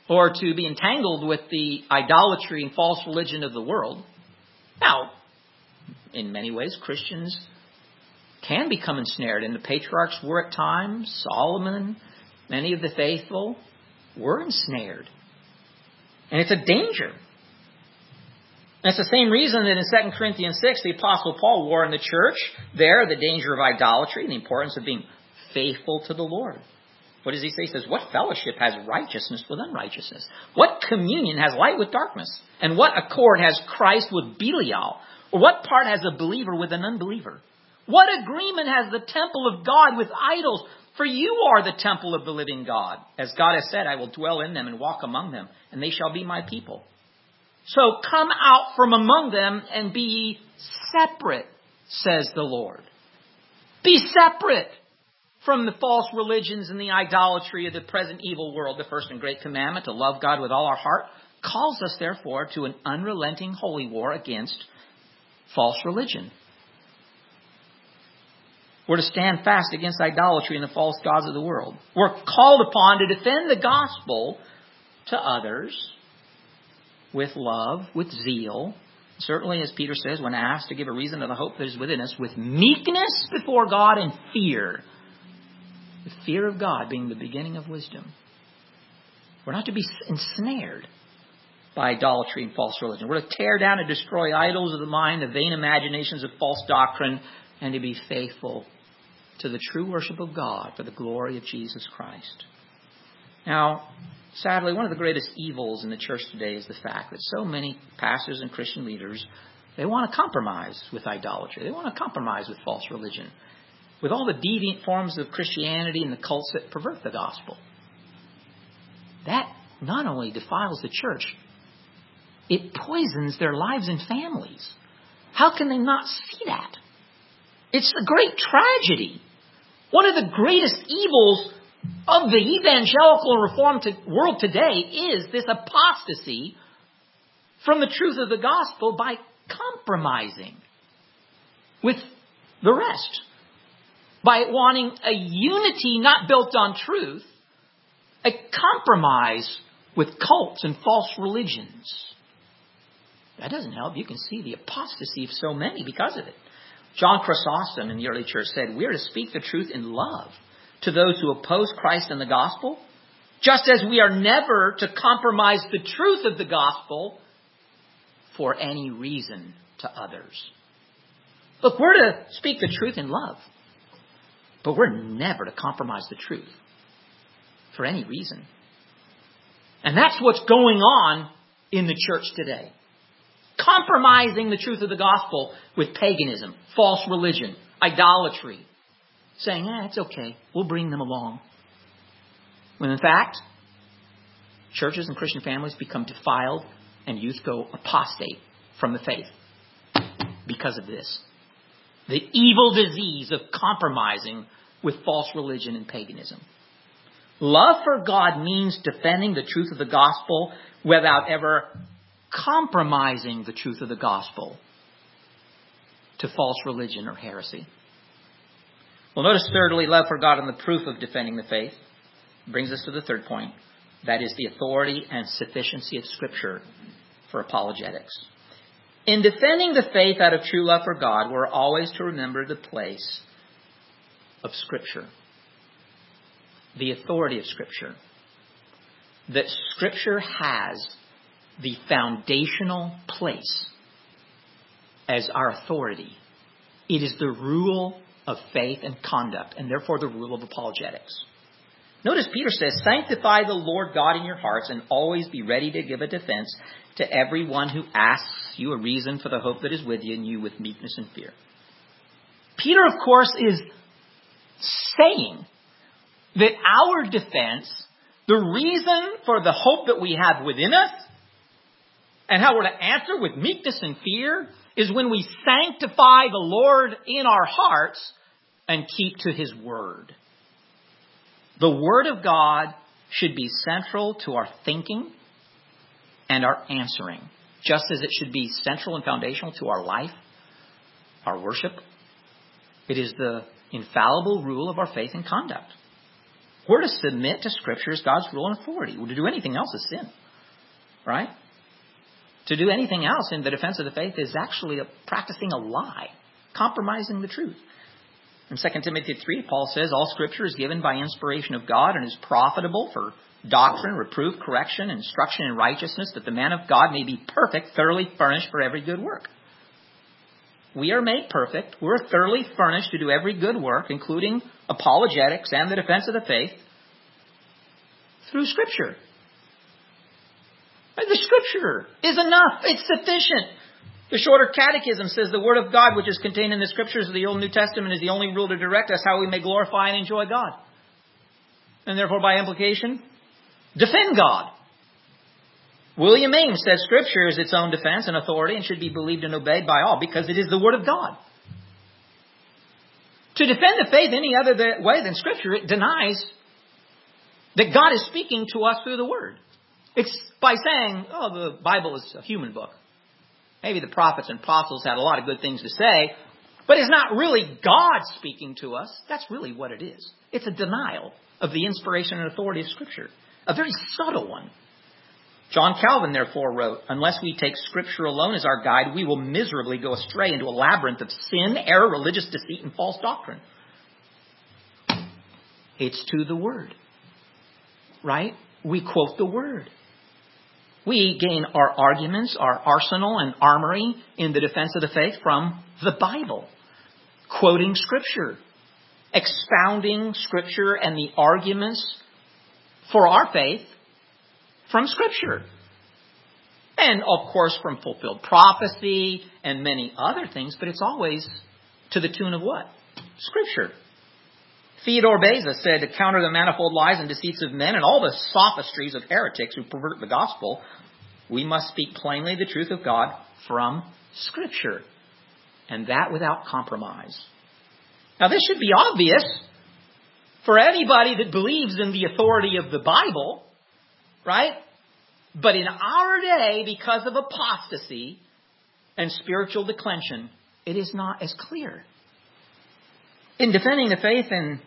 or to be entangled with the idolatry and false religion of the world. Now, in many ways, Christians can become ensnared, and the patriarchs were at times. Solomon, many of the faithful were ensnared. And it's a danger. And it's the same reason that in 2 Corinthians 6, the Apostle Paul warned the church there, the danger of idolatry and the importance of being faithful to the Lord. What does he say? He says, what fellowship has righteousness with unrighteousness? What communion has light with darkness? And what accord has Christ with Belial? Or what part has a believer with an unbeliever? What agreement has the temple of God with idols? For you are the temple of the living God. As God has said, I will dwell in them and walk among them, and they shall be my people. So come out from among them and be ye separate, says the Lord. Be separate from the false religions and the idolatry of the present evil world. The first and great commandment, to love God with all our heart, calls us therefore to an unrelenting holy war against false religion. We're to stand fast against idolatry and the false gods of the world. We're called upon to defend the gospel to others with love, with zeal. Certainly, as Peter says, when asked to give a reason to the hope that is within us, with meekness before God and fear. The fear of God being the beginning of wisdom. We're not to be ensnared by idolatry and false religion. We're to tear down and destroy idols of the mind, the vain imaginations of false doctrine, and to be faithful to the true worship of God for the glory of Jesus Christ. Now, sadly, one of the greatest evils in the church today is the fact that so many pastors and Christian leaders, they want to compromise with idolatry. They want to compromise with false religion, with all the deviant forms of Christianity and the cults that pervert the gospel. That not only defiles the church, it poisons their lives and families. How can they not see that? It's a great tragedy. One of the greatest evils of the evangelical and reformed world today is this apostasy from the truth of the gospel by compromising with the rest. By wanting a unity not built on truth, a compromise with cults and false religions. That doesn't help. You can see the apostasy of so many because of it. John Chrysostom in the early church said, we are to speak the truth in love to those who oppose Christ and the gospel, just as we are never to compromise the truth of the gospel for any reason to others. Look, we're to speak the truth in love, but we're never to compromise the truth for any reason. And that's what's going on in the church today. Compromising the truth of the gospel with paganism, false religion, idolatry. Saying, it's okay, we'll bring them along. When in fact, churches and Christian families become defiled and youth go apostate from the faith because of this. The evil disease of compromising with false religion and paganism. Love for God means defending the truth of the gospel without ever compromising the truth of the gospel to false religion or heresy. Well, notice thirdly, love for God and the proof of defending the faith brings us to the third point. That is the authority and sufficiency of Scripture for apologetics. In defending the faith out of true love for God, we're always to remember the place of Scripture. The authority of Scripture. That Scripture has the foundational place as our authority. It is the rule of faith and conduct, and therefore the rule of apologetics. Notice Peter says, sanctify the Lord God in your hearts and always be ready to give a defense to everyone who asks you a reason for the hope that is within you with meekness and fear. Peter, of course, is saying that our defense, the reason for the hope that we have within us, and how we're to answer with meekness and fear, is when we sanctify the Lord in our hearts and keep to His Word. The Word of God should be central to our thinking and our answering, just as it should be central and foundational to our life, our worship. It is the infallible rule of our faith and conduct. We're to submit to Scripture as God's rule and authority. To do anything else is sin. Right? To do anything else in the defense of the faith is actually practicing a lie, compromising the truth. In 2 Timothy 3, Paul says, all Scripture is given by inspiration of God and is profitable for doctrine, reproof, correction, instruction in righteousness, that the man of God may be perfect, thoroughly furnished for every good work. We are made perfect. We're thoroughly furnished to do every good work, including apologetics and the defense of the faith, through Scripture. The Scripture is enough. It's sufficient. The Shorter Catechism says the Word of God, which is contained in the Scriptures of the Old and New Testament, is the only rule to direct us how we may glorify and enjoy God. And therefore, by implication, defend God. William Ames says Scripture is its own defense and authority and should be believed and obeyed by all because it is the Word of God. To defend the faith any other way than Scripture, it denies that God is speaking to us through the Word. It's by saying, oh, the Bible is a human book. Maybe the prophets and apostles had a lot of good things to say, but it's not really God speaking to us. That's really what it is. It's a denial of the inspiration and authority of Scripture. A very subtle one. John Calvin, therefore, wrote, unless we take Scripture alone as our guide, we will miserably go astray into a labyrinth of sin, error, religious deceit, and false doctrine. It's to the Word. Right? We quote the Word. We gain our arguments, our arsenal and armory in the defense of the faith from the Bible. Quoting Scripture. Expounding Scripture and the arguments for our faith from Scripture. And, of course, from fulfilled prophecy and many other things, but it's always to the tune of what? Scripture. Theodore Beza said, to counter the manifold lies and deceits of men and all the sophistries of heretics who pervert the gospel, we must speak plainly the truth of God from Scripture. And that without compromise. Now, this should be obvious for anybody that believes in the authority of the Bible, right? But in our day, because of apostasy and spiritual declension, it is not as clear. In defending the faith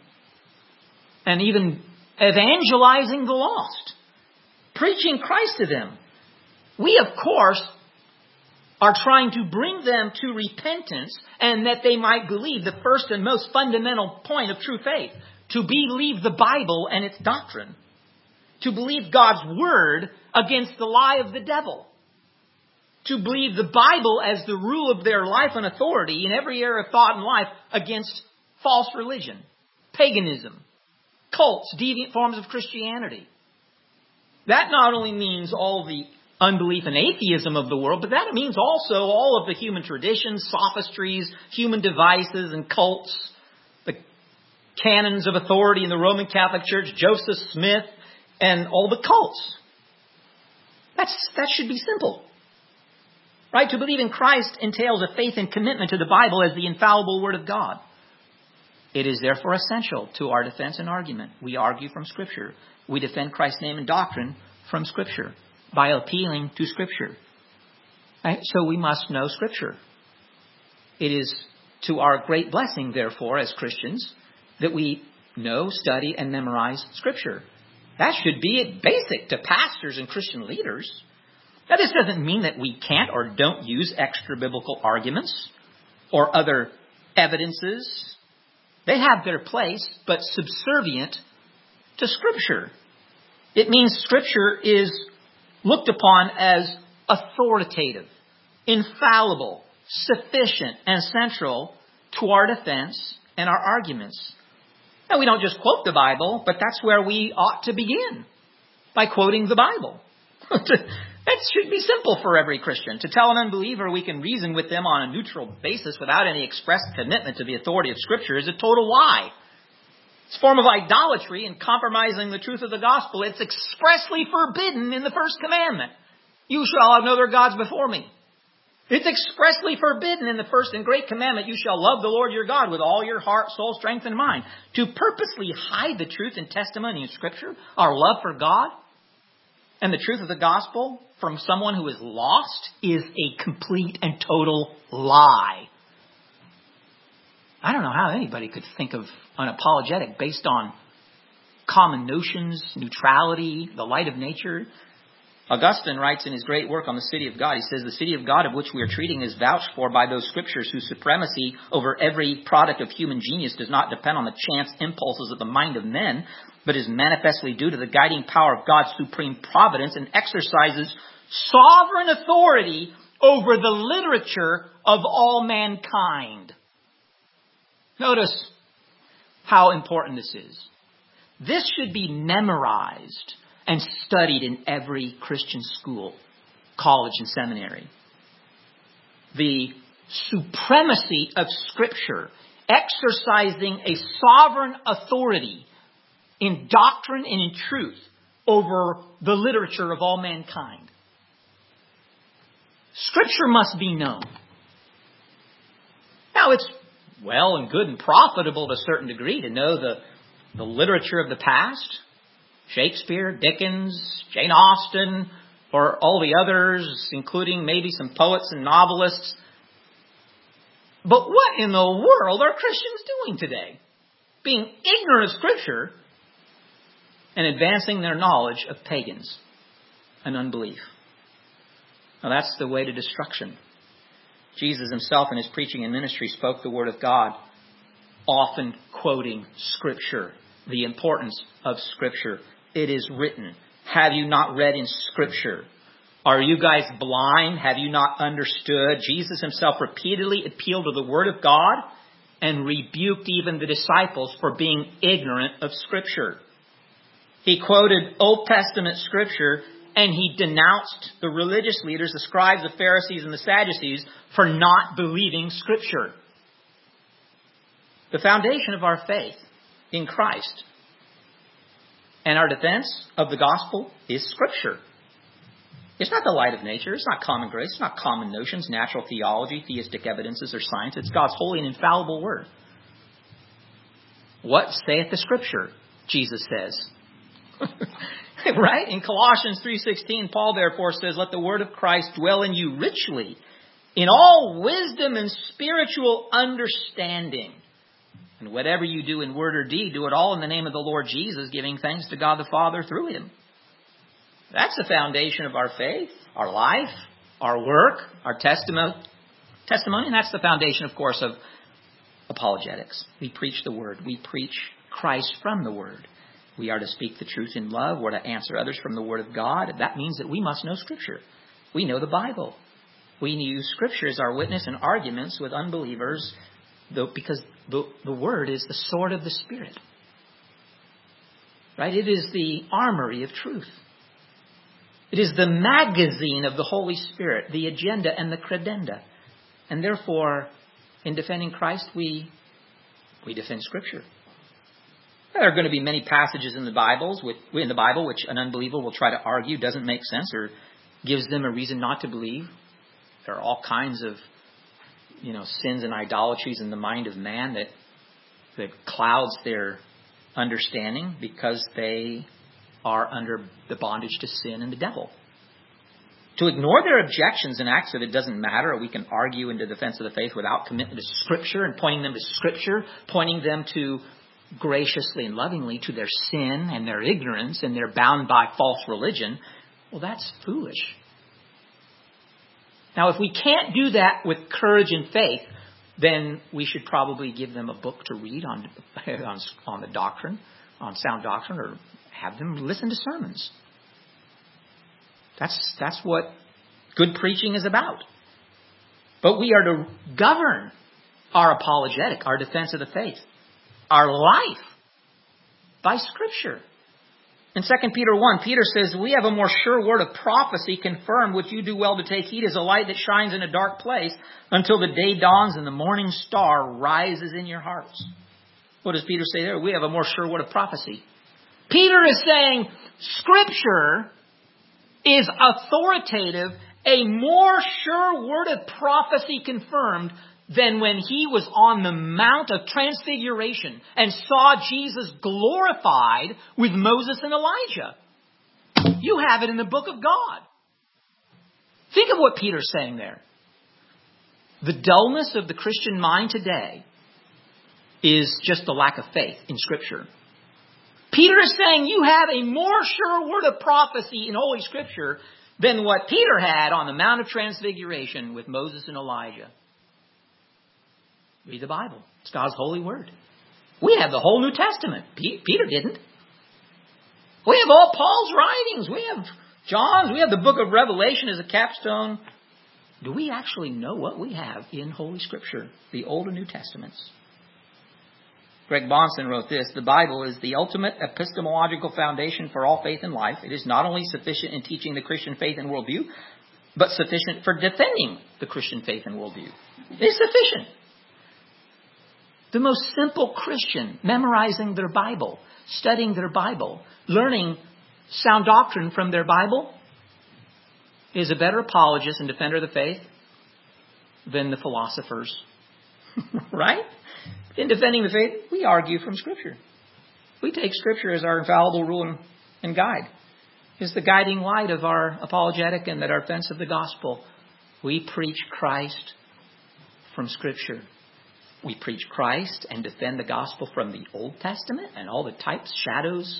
and even evangelizing the lost, preaching Christ to them, we, of course, are trying to bring them to repentance and that they might believe the first and most fundamental point of true faith, to believe the Bible and its doctrine, to believe God's Word against the lie of the devil, to believe the Bible as the rule of their life and authority in every area of thought and life against false religion, paganism, cults, deviant forms of Christianity. That not only means all the unbelief and atheism of the world, but that means also all of the human traditions, sophistries, human devices and cults, the canons of authority in the Roman Catholic Church, Joseph Smith, and all the cults. That should be simple. Right? To believe in Christ entails a faith and commitment to the Bible as the infallible Word of God. It is therefore essential to our defense and argument. We argue from Scripture. We defend Christ's name and doctrine from Scripture by appealing to Scripture. Right? So we must know Scripture. It is to our great blessing, therefore, as Christians, that we know, study, and memorize Scripture. That should be basic to pastors and Christian leaders. Now, this doesn't mean that we can't or don't use extra biblical arguments or other evidences. They have their place, but subservient to Scripture. It means Scripture is looked upon as authoritative, infallible, sufficient, and central to our defense and our arguments. Now, we don't just quote the Bible, but that's where we ought to begin, by quoting the Bible. That should be simple for every Christian. To tell an unbeliever we can reason with them on a neutral basis without any express commitment to the authority of Scripture is a total lie. It's a form of idolatry and compromising the truth of the gospel. It's expressly forbidden in the first commandment. You shall have no other gods before me. It's expressly forbidden in the first and great commandment. You shall love the Lord your God with all your heart, soul, strength, and mind. To purposely hide the truth and testimony in Scripture, our love for God, and the truth of the gospel from someone who is lost is a complete and total lie. I don't know how anybody could think of an apologetic based on common notions, neutrality, the light of nature. Augustine writes in his great work on the city of God, he says, the city of God of which we are treating is vouched for by those scriptures whose supremacy over every product of human genius does not depend on the chance impulses of the mind of men, but is manifestly due to the guiding power of God's supreme providence and exercises sovereign authority over the literature of all mankind. Notice how important this is. This should be memorized and studied in every Christian school, college, and seminary. The supremacy of Scripture, exercising a sovereign authority in doctrine and in truth over the literature of all mankind. Scripture must be known. Now, it's well and good and profitable to a certain degree to know the literature of the past. Shakespeare, Dickens, Jane Austen, or all the others, including maybe some poets and novelists. But what in the world are Christians doing today? Being ignorant of Scripture and advancing their knowledge of pagans and unbelief. Now that's the way to destruction. Jesus himself in his preaching and ministry spoke the word of God, often quoting Scripture, the importance of Scripture. It is written. Have you not read in Scripture? Are you guys blind? Have you not understood? Jesus himself repeatedly appealed to the Word of God and rebuked even the disciples for being ignorant of Scripture. He quoted Old Testament Scripture and he denounced the religious leaders, the scribes, the Pharisees, and the Sadducees for not believing Scripture. The foundation of our faith in Christ and our defense of the gospel is Scripture. It's not the light of nature. It's not common grace. It's not common notions, natural theology, theistic evidences, or science. It's God's holy and infallible word. What saith the Scripture? Jesus says. Right? In Colossians 3:16, Paul therefore says, let the word of Christ dwell in you richly, in all wisdom and spiritual understanding. And whatever you do in word or deed, do it all in the name of the Lord Jesus, giving thanks to God the Father through him. That's the foundation of our faith, our life, our work, our testimony. And that's the foundation, of course, of apologetics. We preach the word. We preach Christ from the word. We are to speak the truth in love. We're to answer others from the word of God. That means that we must know Scripture. We know the Bible. We use Scripture as our witness and arguments with unbelievers, because the word is the sword of the Spirit. Right? It is the armory of truth. It is the magazine of the Holy Spirit, the agenda and the credenda. And therefore, in defending Christ, we defend Scripture. There are going to be many passages in the Bible which an unbeliever will try to argue doesn't make sense or gives them a reason not to believe. There are all kinds of sins and idolatries in the mind of man that clouds their understanding because they are under the bondage to sin and the devil. To ignore their objections and act that it doesn't matter, or we can argue in the defense of the faith without commitment to Scripture and pointing them to Scripture, pointing them to graciously and lovingly to their sin and their ignorance and they're bound by false religion, well, that's foolish. Now, if we can't do that with courage and faith, then we should probably give them a book to read on the doctrine, on sound doctrine, or have them listen to sermons. That's what good preaching is about. But we are to govern our apologetic, our defense of the faith, our life by Scripture. In 2 Peter 1, Peter says, we have a more sure word of prophecy confirmed, which you do well to take heed as a light that shines in a dark place until the day dawns and the morning star rises in your hearts. What does Peter say there? We have a more sure word of prophecy. Peter is saying Scripture is authoritative, a more sure word of prophecy confirmed than when he was on the Mount of Transfiguration and saw Jesus glorified with Moses and Elijah. You have it in the book of God. Think of what Peter's saying there. The dullness of the Christian mind today is just the lack of faith in Scripture. Peter is saying you have a more sure word of prophecy in Holy Scripture than what Peter had on the Mount of Transfiguration with Moses and Elijah. Read the Bible. It's God's holy word. We have the whole New Testament. Peter didn't. We have all Paul's writings. We have John's. We have the book of Revelation as a capstone. Do we actually know what we have in Holy Scripture, the Old and New Testaments? Greg Bahnsen wrote this: the Bible is the ultimate epistemological foundation for all faith in life. It is not only sufficient in teaching the Christian faith and worldview, but sufficient for defending the Christian faith and worldview. It is sufficient. The most simple Christian, memorizing their Bible, studying their Bible, learning sound doctrine from their Bible, is a better apologist and defender of the faith than the philosophers. Right? In defending the faith, we argue from Scripture. We take Scripture as our infallible rule and guide. It's the guiding light of our apologetic and our defense of the gospel. We preach Christ from Scripture. We preach Christ and defend the gospel from the Old Testament and all the types, shadows,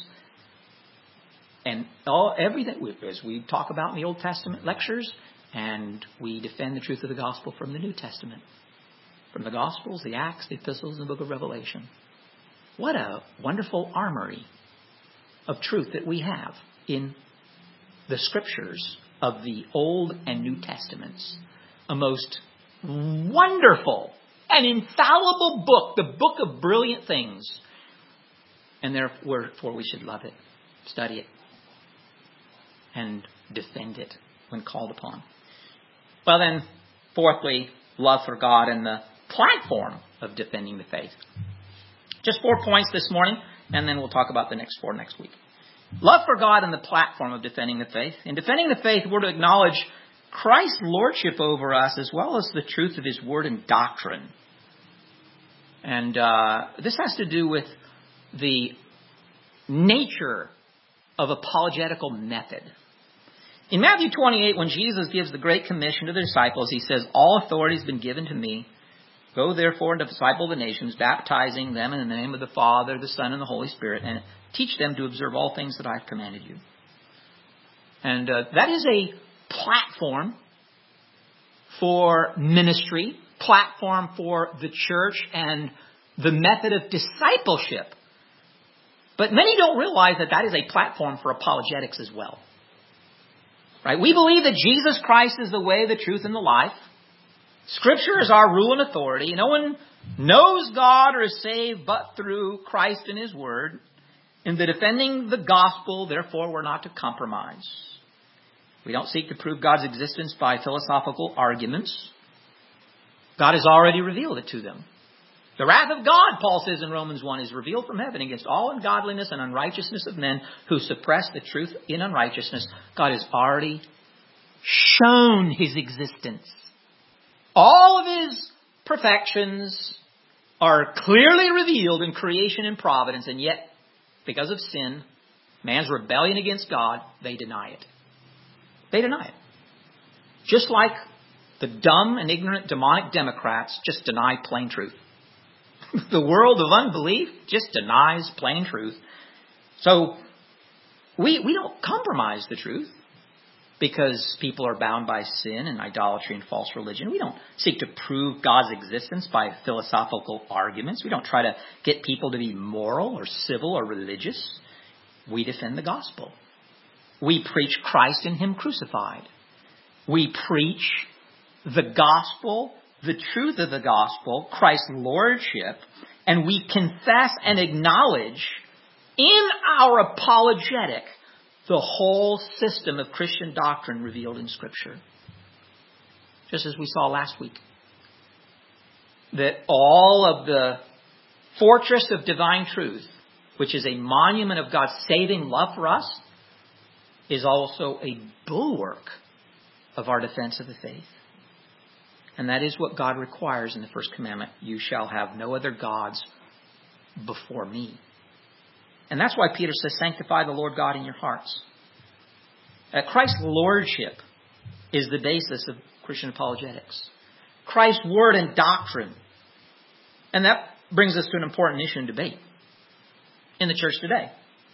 and everything, as we talk about in the Old Testament lectures, and we defend the truth of the gospel from the New Testament. From the Gospels, the Acts, the Epistles, and the book of Revelation. What a wonderful armory of truth that we have in the Scriptures of the Old and New Testaments. A most wonderful and infallible book, the book of brilliant things. And therefore we should love it, study it, and defend it when called upon. Well then, fourthly, love for God and the platform of defending the faith. Just 4 points this morning, and then we'll talk about the next 4 next week. Love for God and the platform of defending the faith. In defending the faith, we're to acknowledge Christ's lordship over us as well as the truth of His word and doctrine. And this has to do with the nature of apologetical method. In Matthew 28, when Jesus gives the Great Commission to the disciples, He says, all authority has been given to me. Go therefore and disciple the nations, baptizing them in the name of the Father, the Son, and the Holy Spirit, and teach them to observe all things that I've commanded you. And that is a platform for ministry, platform for the church, and the method of discipleship. But many don't realize that that is a platform for apologetics as well. Right? We believe that Jesus Christ is the way, the truth, and the life. Scripture is our rule and authority. No one knows God or is saved but through Christ and His Word. In the defending the gospel, therefore, we're not to compromise. We don't seek to prove God's existence by philosophical arguments. God has already revealed it to them. The wrath of God, Paul says in Romans 1, is revealed from heaven against all ungodliness and unrighteousness of men who suppress the truth in unrighteousness. God has already shown His existence. All of His perfections are clearly revealed in creation and providence, and yet, because of sin, man's rebellion against God, they deny it. They deny it. Just like the dumb and ignorant demonic Democrats just deny plain truth. The world of unbelief just denies plain truth. So we don't compromise the truth because people are bound by sin and idolatry and false religion. We don't seek to prove God's existence by philosophical arguments. We don't try to get people to be moral or civil or religious. We defend the gospel. We preach Christ and Him crucified. We preach the gospel, the truth of the gospel, Christ's lordship, and we confess and acknowledge in our apologetic the whole system of Christian doctrine revealed in Scripture. Just as we saw last week. That all of the fortress of divine truth, which is a monument of God's saving love for us, is also a bulwark of our defense of the faith. And that is what God requires in the first commandment. You shall have no other gods before me. And that's why Peter says, sanctify the Lord God in your hearts. Christ's lordship is the basis of Christian apologetics. Christ's word and doctrine. And that brings us to an important issue in debate in the church today.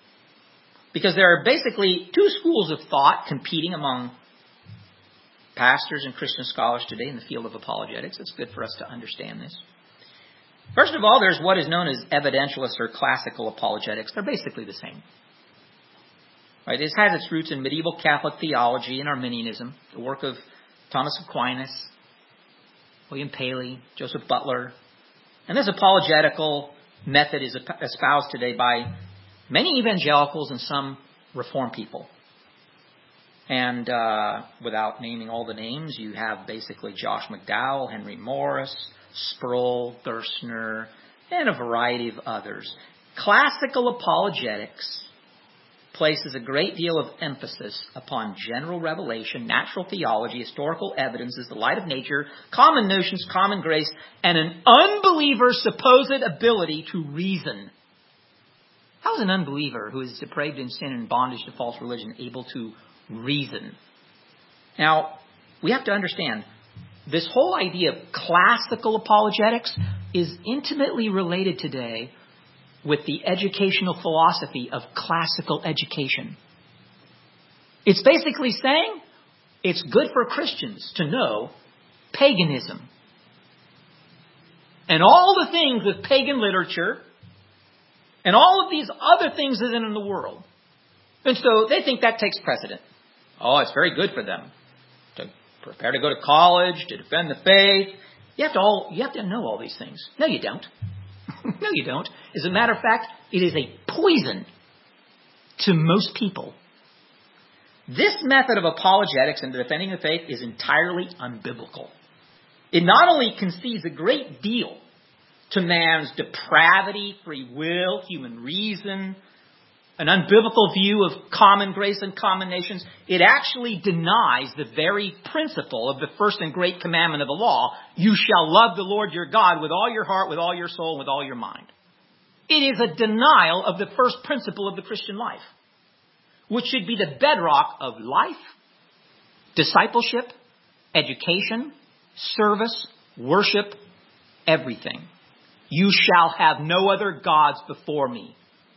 Because there are basically two schools of thought competing among pastors and Christian scholars today in the field of apologetics. It's good for us to understand this. First of all, there's what is known as evidentialist or classical apologetics. They're basically the same. Right? This has its roots in medieval Catholic theology and Arminianism, the work of Thomas Aquinas, William Paley, Joseph Butler. And this apologetical method is espoused today by many evangelicals and some Reformed people. And without naming all the names, you have basically Josh McDowell, Henry Morris, Sproul, Gerstner, and a variety of others. Classical apologetics places a great deal of emphasis upon general revelation, natural theology, historical evidences, the light of nature, common notions, common grace, and an unbeliever's supposed ability to reason. How is an unbeliever who is depraved in sin and bondage to false religion able to reason? Now, we have to understand, this whole idea of classical apologetics is intimately related today with the educational philosophy of classical education. It's basically saying it's good for Christians to know paganism and all the things with pagan literature and all of these other things that are in the world. And so they think that takes precedent. Oh, it's very good for them to prepare to go to college, to defend the faith. You have to know all these things. No, you don't. No, you don't. As a matter of fact, it is a poison to most people. This method of apologetics and defending the faith is entirely unbiblical. It not only concedes a great deal to man's depravity, free will, human reason, an unbiblical view of common grace and common nations, it actually denies the very principle of the first and great commandment of the law: you shall love the Lord your God with all your heart, with all your soul, and with all your mind. It is a denial of the first principle of the Christian life, which should be the bedrock of life, discipleship, education, service, worship, everything. You shall have no other gods before me.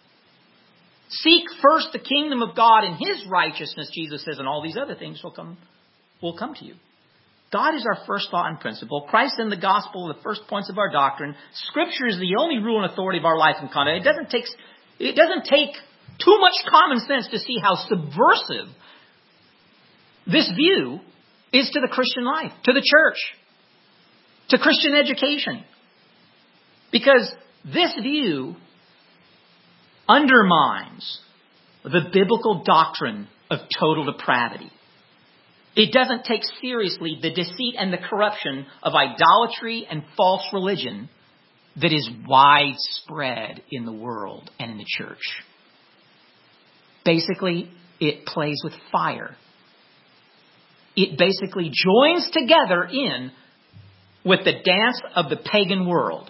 Seek first the kingdom of God and His righteousness, Jesus says, and all these other things will come to you. God is our first thought and principle. Christ and the gospel are the first points of our doctrine. Scripture is the only rule and authority of our life and conduct. It doesn't take too much common sense to see how subversive this view is to the Christian life, to the church, to Christian education. Because this view undermines the biblical doctrine of total depravity. It doesn't take seriously the deceit and the corruption of idolatry and false religion that is widespread in the world and in the church. Basically, it plays with fire. It basically joins together in with the dance of the pagan world.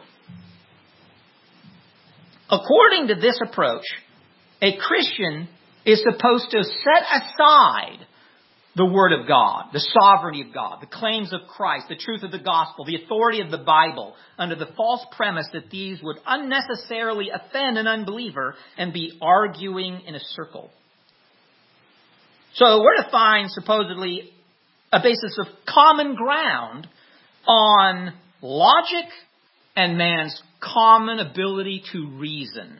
According to this approach, a Christian is supposed to set aside the Word of God, the sovereignty of God, the claims of Christ, the truth of the gospel, the authority of the Bible, under the false premise that these would unnecessarily offend an unbeliever and be arguing in a circle. So we're to find supposedly a basis of common ground on logic and man's common ability to reason.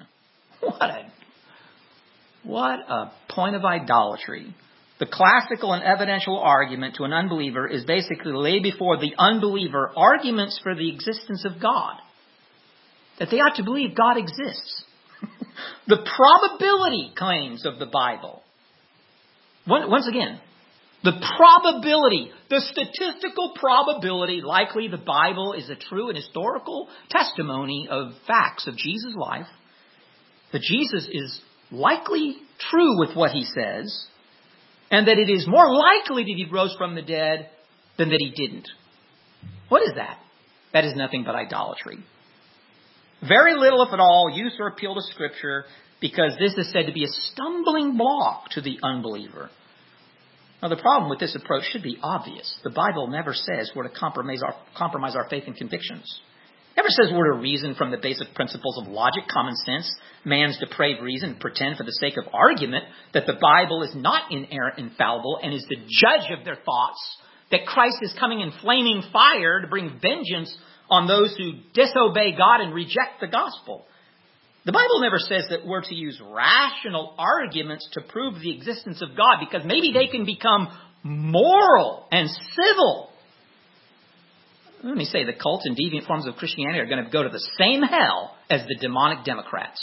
What a point of idolatry. The classical and evidential argument to an unbeliever is basically to lay before the unbeliever arguments for the existence of God. That they ought to believe God exists. The probability claims of the Bible. Once again, the probability, the statistical probability, likely the Bible is a true and historical testimony of facts of Jesus' life, that Jesus is likely true with what He says, and that it is more likely that He rose from the dead than that He didn't. What is that? That is nothing but idolatry. Very little, if at all, use or appeal to Scripture, because this is said to be a stumbling block to the unbeliever. Now, the problem with this approach should be obvious. The Bible never says we're to compromise our faith and convictions. Never says we're to reason from the basic principles of logic, common sense, man's depraved reason, pretend for the sake of argument that the Bible is not inerrant, infallible, and is the judge of their thoughts, that Christ is coming in flaming fire to bring vengeance on those who disobey God and reject the gospel. The Bible never says that we're to use rational arguments to prove the existence of God, because maybe they can become moral and civil. Let me say, the cults and deviant forms of Christianity are going to go to the same hell as the demonic Democrats.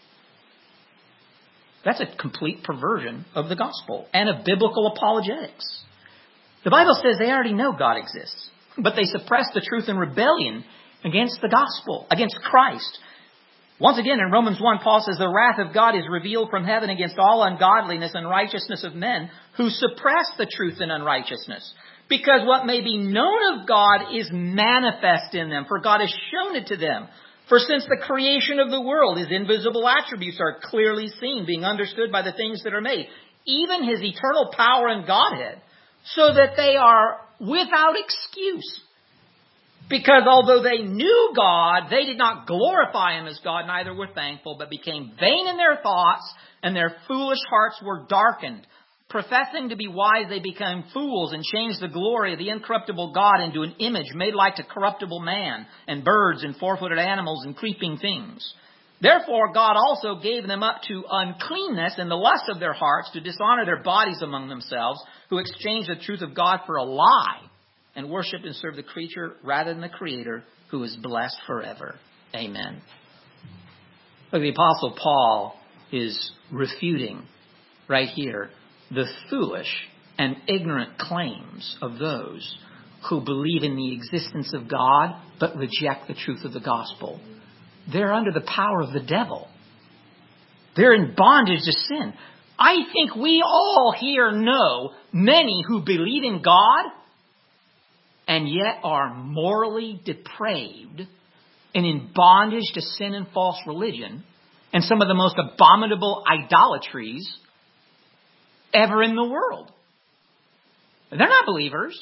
That's a complete perversion of the gospel and of biblical apologetics. The Bible says they already know God exists, but they suppress the truth in rebellion against the gospel, against Christ. Once again, in Romans 1, Paul says, the wrath of God is revealed from heaven against all ungodliness and unrighteousness of men who suppress the truth in unrighteousness. Because what may be known of God is manifest in them, for God has shown it to them. For since the creation of the world, His invisible attributes are clearly seen, being understood by the things that are made, even His eternal power and Godhead, so that they are without excuse. Because although they knew God, they did not glorify Him as God, neither were thankful, but became vain in their thoughts, and their foolish hearts were darkened. Professing to be wise, they became fools and changed the glory of the incorruptible God into an image made like to corruptible man and birds and four-footed animals and creeping things. Therefore, God also gave them up to uncleanness and the lust of their hearts to dishonor their bodies among themselves, who exchanged the truth of God for a lie and worshipped and served the creature rather than the Creator, who is blessed forever. Amen. Look, the Apostle Paul is refuting right here the foolish and ignorant claims of those who believe in the existence of God but reject the truth of the gospel. They're under the power of the devil. They're in bondage to sin. I think we all here know many who believe in God and yet are morally depraved and in bondage to sin and false religion and some of the most abominable idolatries ever in the world. They're not believers.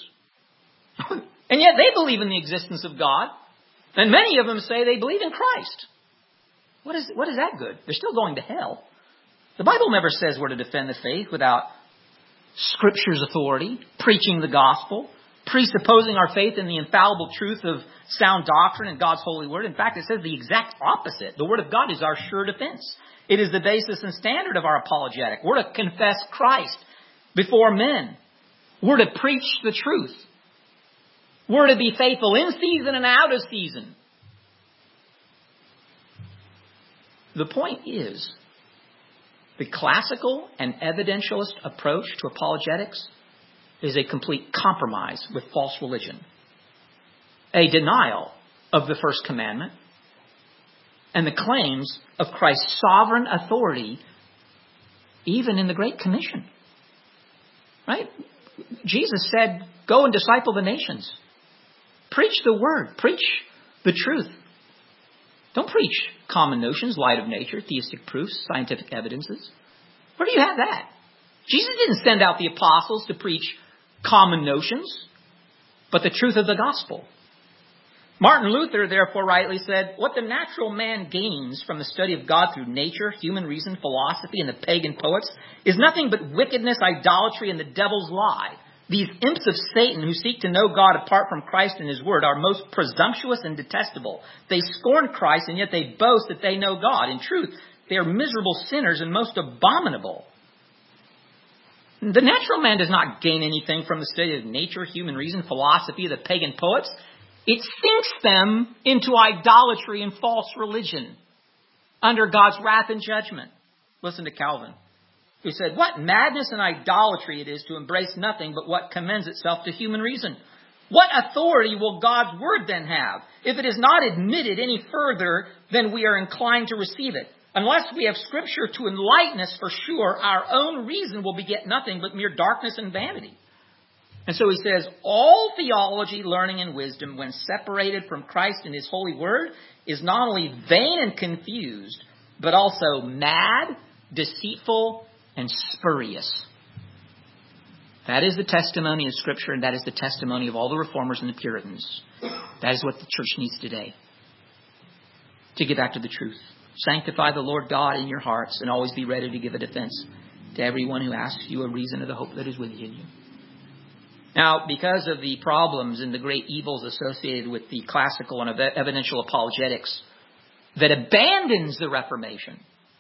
And yet they believe in the existence of God. And many of them say they believe in Christ. What is that good? They're still going to hell. The Bible never says we're to defend the faith without Scripture's authority, preaching the gospel, presupposing our faith in the infallible truth of sound doctrine and God's holy word. In fact, it says the exact opposite. The word of God is our sure defense. It is the basis and standard of our apologetic. We're to confess Christ before men. We're to preach the truth. We're to be faithful in season and out of season. The point is, the classical and evidentialist approach to apologetics is a complete compromise with false religion, a denial of the first commandment, and the claims of Christ's sovereign authority, even in the Great Commission. Right? Jesus said, go and disciple the nations. Preach the word. Preach the truth. Don't preach common notions, light of nature, theistic proofs, scientific evidences. Where do you have that? Jesus didn't send out the apostles to preach common notions, but the truth of the gospel. Martin Luther, therefore, rightly said, what the natural man gains from the study of God through nature, human reason, philosophy, and the pagan poets is nothing but wickedness, idolatry, and the devil's lie. These imps of Satan who seek to know God apart from Christ and His Word are most presumptuous and detestable. They scorn Christ, and yet they boast that they know God. In truth, they are miserable sinners and most abominable. The natural man does not gain anything from the study of nature, human reason, philosophy, the pagan poets. It sinks them into idolatry and false religion under God's wrath and judgment. Listen to Calvin, who said, what madness and idolatry it is to embrace nothing but what commends itself to human reason. What authority will God's word then have if it is not admitted any further than we are inclined to receive it? Unless we have Scripture to enlighten us, for sure, our own reason will beget nothing but mere darkness and vanity. And so he says, all theology, learning, and wisdom, when separated from Christ and His holy word, is not only vain and confused, but also mad, deceitful, and spurious. That is the testimony of Scripture, and that is the testimony of all the Reformers and the Puritans. That is what the church needs today. to get back to the truth. Sanctify the Lord God in your hearts and always be ready to give a defense to everyone who asks you a reason of the hope that is within you. Now, because of the problems and the great evils associated with the classical and evidential apologetics that abandons the Reformation,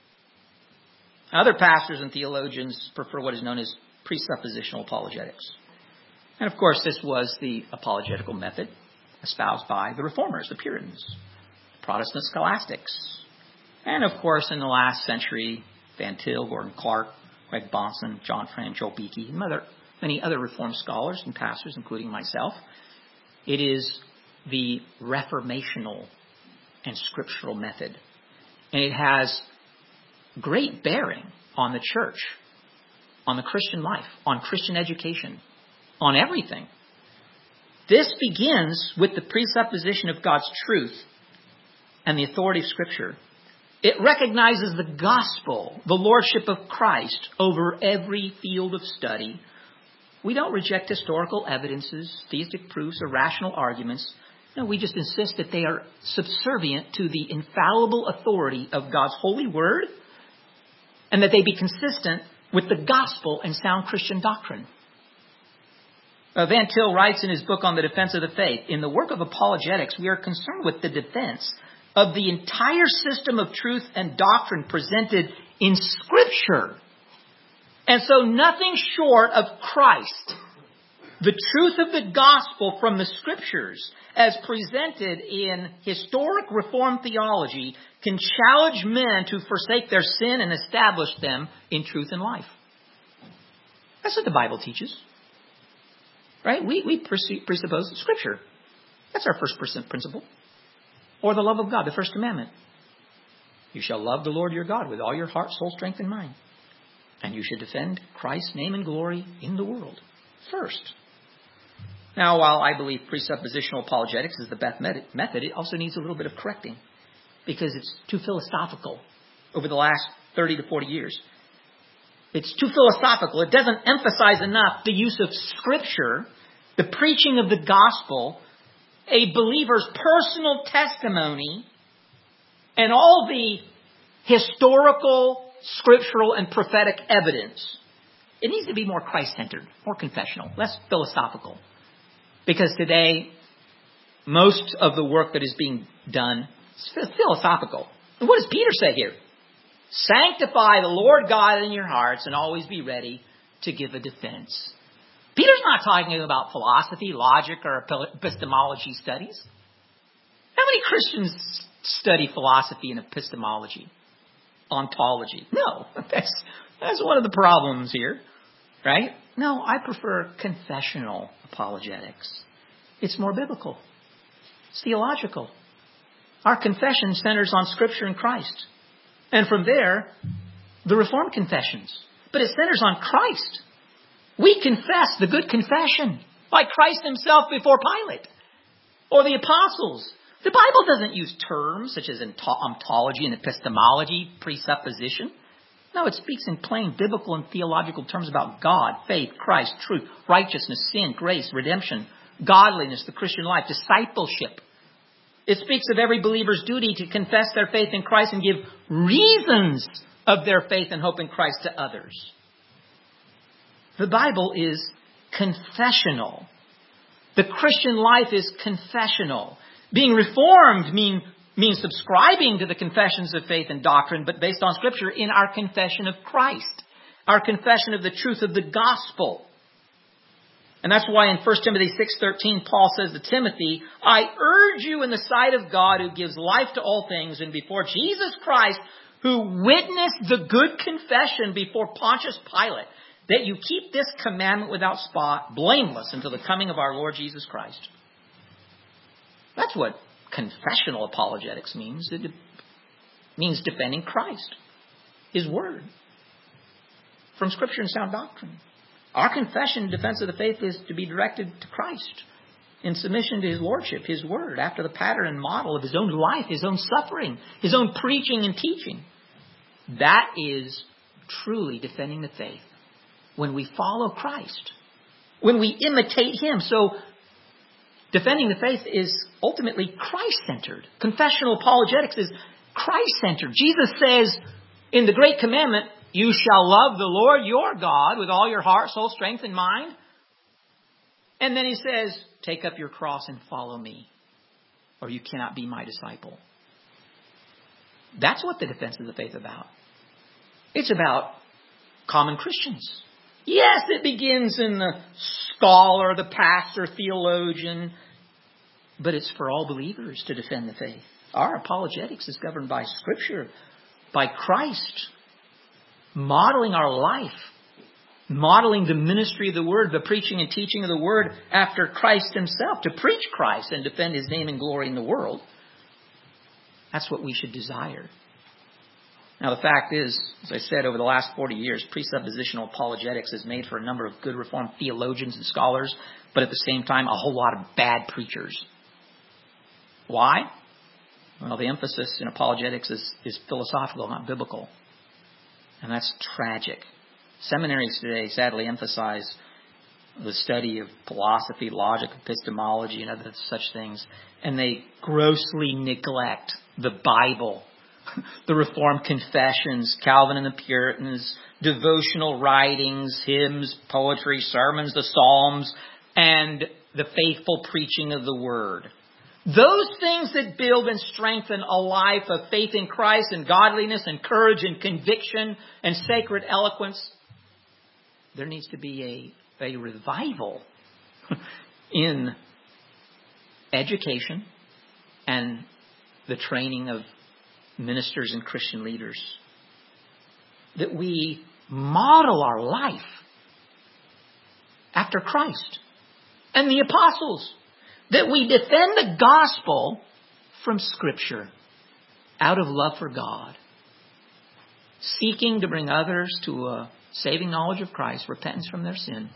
other pastors and theologians prefer what is known as presuppositional apologetics. And of course, this was the apologetical method espoused by the Reformers, the Puritans, Protestant scholastics. And of course, in the last century, Van Til, Gordon Clark, Greg Bahnsen, John Frame, Joel Beeke, and many other Reformed scholars and pastors, including myself. It is the reformational and scriptural method. And it has great bearing on the church, on the Christian life, on Christian education, on everything. This begins with the presupposition of God's truth and the authority of Scripture. It recognizes the gospel, the lordship of Christ over every field of study. We don't reject historical evidences, theistic proofs, or rational arguments. No, we just insist that they are subservient to the infallible authority of God's holy word and that they be consistent with the gospel and sound Christian doctrine. Van Til writes in his book on the defense of the faith, in the work of apologetics, we are concerned with the defense of the entire system of truth and doctrine presented in Scripture. And so nothing short of Christ, the truth of the gospel from the Scriptures, as presented in historic Reformed theology, can challenge men to forsake their sin and establish them in truth and life. That's what the Bible teaches. Right? We presuppose Scripture. That's our first principle. Or the love of God, the first commandment. You shall love the Lord your God with all your heart, soul, strength, and mind. And you should defend Christ's name and glory in the world first. Now, while I believe presuppositional apologetics is the best method, it also needs a little bit of correcting because it's too philosophical over the last 30 to 40 years. It's too philosophical. It doesn't emphasize enough the use of Scripture, the preaching of the gospel, a believer's personal testimony, and all the historical, scriptural, and prophetic evidence. It needs to be more Christ-centered, more confessional, less philosophical. Because today, most of the work that is being done is philosophical. And what does Peter say here? Sanctify the Lord God in your hearts and always be ready to give a defense. Peter's not talking about philosophy, logic, or epistemology studies. How many Christians study philosophy and epistemology? Ontology? No, that's one of the problems here, right? No, I prefer confessional apologetics. It's more biblical. It's theological. Our confession centers on Scripture and Christ. And from there, the Reformed confessions. But it centers on Christ. We confess the good confession, like Christ himself before Pilate, or the apostles. The Bible doesn't use terms such as ontology and epistemology, presupposition. No, it speaks in plain biblical and theological terms about God, faith, Christ, truth, righteousness, sin, grace, redemption, godliness, the Christian life, discipleship. It speaks of every believer's duty to confess their faith in Christ and give reasons of their faith and hope in Christ to others. The Bible is confessional. The Christian life is confessional. Being reformed means subscribing to the confessions of faith and doctrine, but based on Scripture in our confession of Christ, our confession of the truth of the gospel. And that's why in 1 Timothy 6:13, Paul says to Timothy, I urge you in the sight of God who gives life to all things and before Jesus Christ, who witnessed the good confession before Pontius Pilate, that you keep this commandment without spot, blameless until the coming of our Lord Jesus Christ. That's what confessional apologetics means. It means defending Christ, His Word, from Scripture and sound doctrine. Our confession and defense of the faith is to be directed to Christ in submission to His Lordship, His Word, after the pattern and model of His own life, His own suffering, His own preaching and teaching. That is truly defending the faith. When we follow Christ, when we imitate Him. So Defending the faith is ultimately Christ-centered. Confessional apologetics is Christ-centered. Jesus says in the Great Commandment, you shall love the Lord your God with all your heart, soul, strength, and mind. And then he says, take up your cross and follow me, or you cannot be my disciple. That's what the defense of the faith is about. It's about common Christians. Yes, it begins in the scholar, the pastor, theologian, but it's for all believers to defend the faith. Our apologetics is governed by Scripture, by Christ, modeling our life, modeling the ministry of the Word, the preaching and teaching of the Word after Christ Himself, to preach Christ and defend His name and glory in the world. That's what we should desire. Now, the fact is, as I said, over the last 40 years, presuppositional apologetics has made for a number of good Reformed theologians and scholars, but at the same time, a whole lot of bad preachers. Why? Well, the emphasis in apologetics is philosophical, not biblical. And that's tragic. Seminaries today sadly emphasize the study of philosophy, logic, epistemology, and other such things. And they grossly neglect the Bible, the Reformed confessions, Calvin and the Puritans, devotional writings, hymns, poetry, sermons, the Psalms, and the faithful preaching of the Word. Those things that build and strengthen a life of faith in Christ and godliness and courage and conviction and sacred eloquence, there needs to be a revival in education and the training of ministers and Christian leaders. That we model our life after Christ and the apostles. That we defend the gospel from Scripture out of love for God, seeking to bring others to a saving knowledge of Christ, repentance from their sin,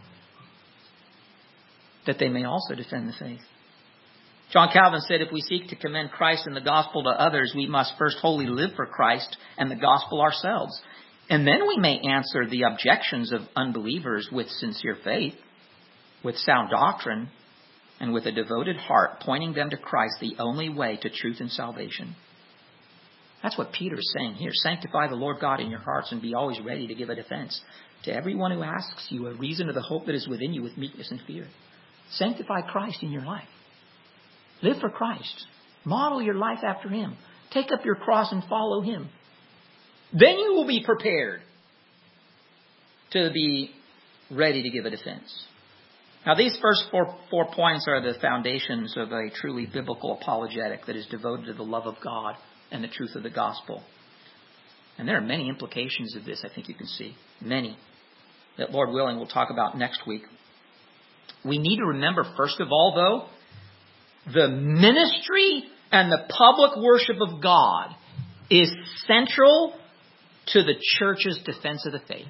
that they may also defend the faith. John Calvin said, if we seek to commend Christ and the gospel to others, we must first wholly live for Christ and the gospel ourselves. And then we may answer the objections of unbelievers with sincere faith, with sound doctrine, and with a devoted heart, pointing them to Christ, the only way to truth and salvation. That's what Peter is saying here. Sanctify the Lord God in your hearts and be always ready to give a defense to everyone who asks you a reason of the hope that is within you with meekness and fear. Sanctify Christ in your life. Live for Christ. Model your life after Him. Take up your cross and follow Him. Then you will be prepared to be ready to give a defense. Now, these first four points are the foundations of a truly biblical apologetic that is devoted to the love of God and the truth of the gospel. And there are many implications of this, I think you can see. Many. That, Lord willing, we'll talk about next week. We need to remember, first of all, though, the ministry and the public worship of God is central to the church's defense of the faith.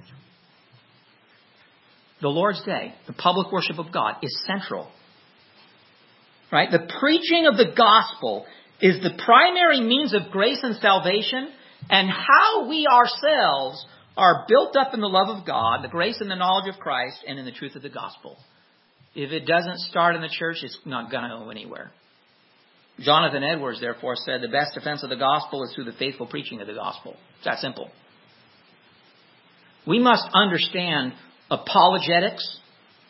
The Lord's Day, the public worship of God, is central. Right? The preaching of the gospel is the primary means of grace and salvation, and how we ourselves are built up in the love of God, the grace and the knowledge of Christ, and in the truth of the gospel. If it doesn't start in the church, it's not going to go anywhere. Jonathan Edwards, therefore, said the best defense of the gospel is through the faithful preaching of the gospel. It's that simple. We must understand apologetics,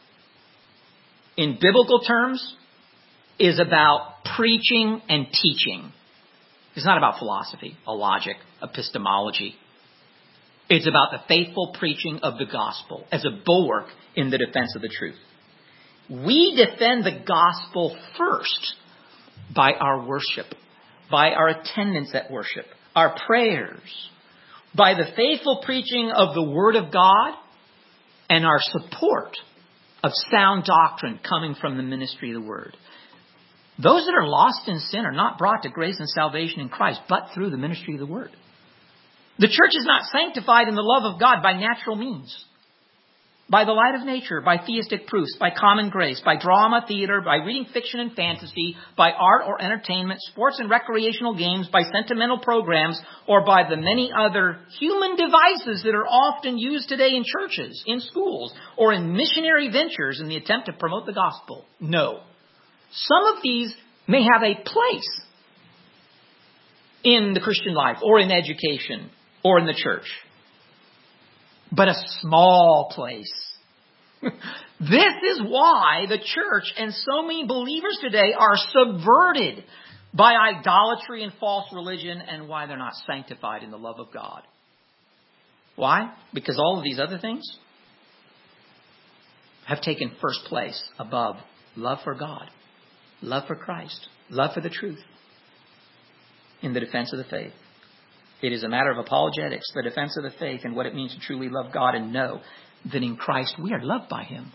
in biblical terms, is about preaching and teaching. It's not about philosophy, a logic, epistemology. It's about the faithful preaching of the gospel as a bulwark in the defense of the truth. We defend the gospel first by our worship, by our attendance at worship, our prayers, by the faithful preaching of the Word of God, and our support of sound doctrine coming from the ministry of the Word. Those that are lost in sin are not brought to grace and salvation in Christ, but through the ministry of the Word. The church is not sanctified in the love of God by natural means, by the light of nature, by theistic proofs, by common grace, by drama, theater, by reading fiction and fantasy, by art or entertainment, sports and recreational games, by sentimental programs, or by the many other human devices that are often used today in churches, in schools, or in missionary ventures in the attempt to promote the gospel. No. Some of these may have a place in the Christian life or in education or in the church, but a small place. This is why the church and so many believers today are subverted by idolatry and false religion, and why they're not sanctified in the love of God. Why? Because all of these other things have taken first place above love for God, love for Christ, love for the truth in the defense of the faith. It is a matter of apologetics, the defense of the faith, and what it means to truly love God and know that in Christ we are loved by Him.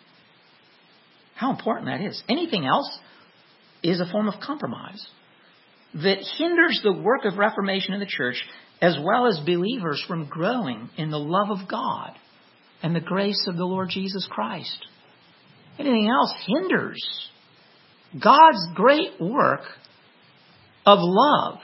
How important that is. Anything else is a form of compromise that hinders the work of reformation in the church, as well as believers from growing in the love of God and the grace of the Lord Jesus Christ. Anything else hinders God's great work of love,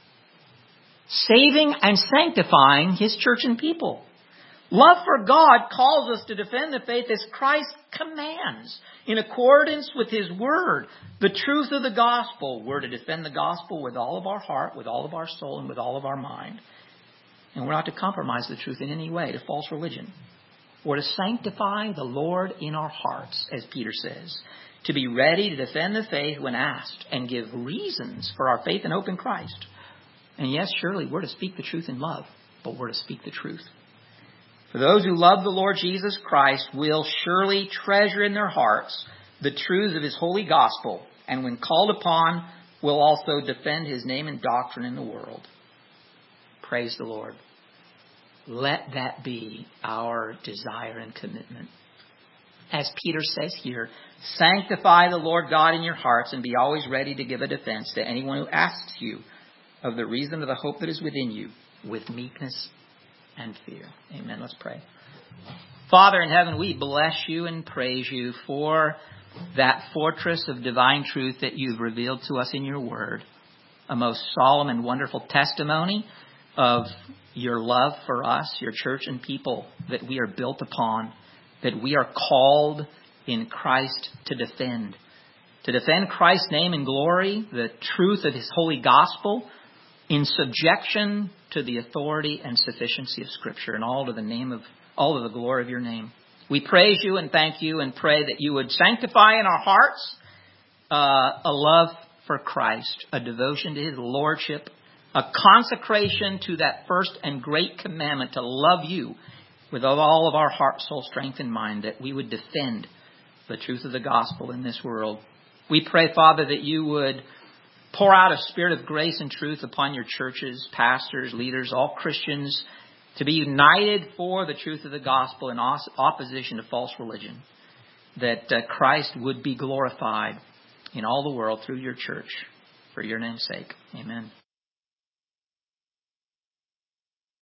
saving and sanctifying His church and people. Love for God calls us to defend the faith as Christ commands, in accordance with His Word, the truth of the gospel. We're to defend the gospel with all of our heart, with all of our soul, and with all of our mind. And we're not to compromise the truth in any way to false religion. We're to sanctify the Lord in our hearts, as Peter says, to be ready to defend the faith when asked and give reasons for our faith and hope in Christ. And yes, surely we're to speak the truth in love, but we're to speak the truth. For those who love the Lord Jesus Christ will surely treasure in their hearts the truths of His holy gospel, and when called upon, will also defend His name and doctrine in the world. Praise the Lord. Let that be our desire and commitment. As Peter says here, sanctify the Lord God in your hearts and be always ready to give a defense to anyone who asks you of the reason of the hope that is within you, with meekness and fear. Amen. Let's pray. Father in heaven, we bless You and praise You for that fortress of divine truth that You've revealed to us in Your Word. A most solemn and wonderful testimony of Your love for us, Your church and people, that we are built upon, that we are called in Christ to defend. To defend Christ's name and glory, the truth of His holy gospel, in subjection to the authority and sufficiency of Scripture, and all to the glory of Your name. We praise You and thank You and pray that You would sanctify in our hearts a love for Christ, a devotion to His lordship, a consecration to that first and great commandment to love You with all of our heart, soul, strength, and mind, that we would defend the truth of the gospel in this world. We pray, Father, that You would pour out a spirit of grace and truth upon Your churches, pastors, leaders, all Christians, to be united for the truth of the gospel in opposition to false religion, that Christ would be glorified in all the world through Your church, for Your name's sake. Amen.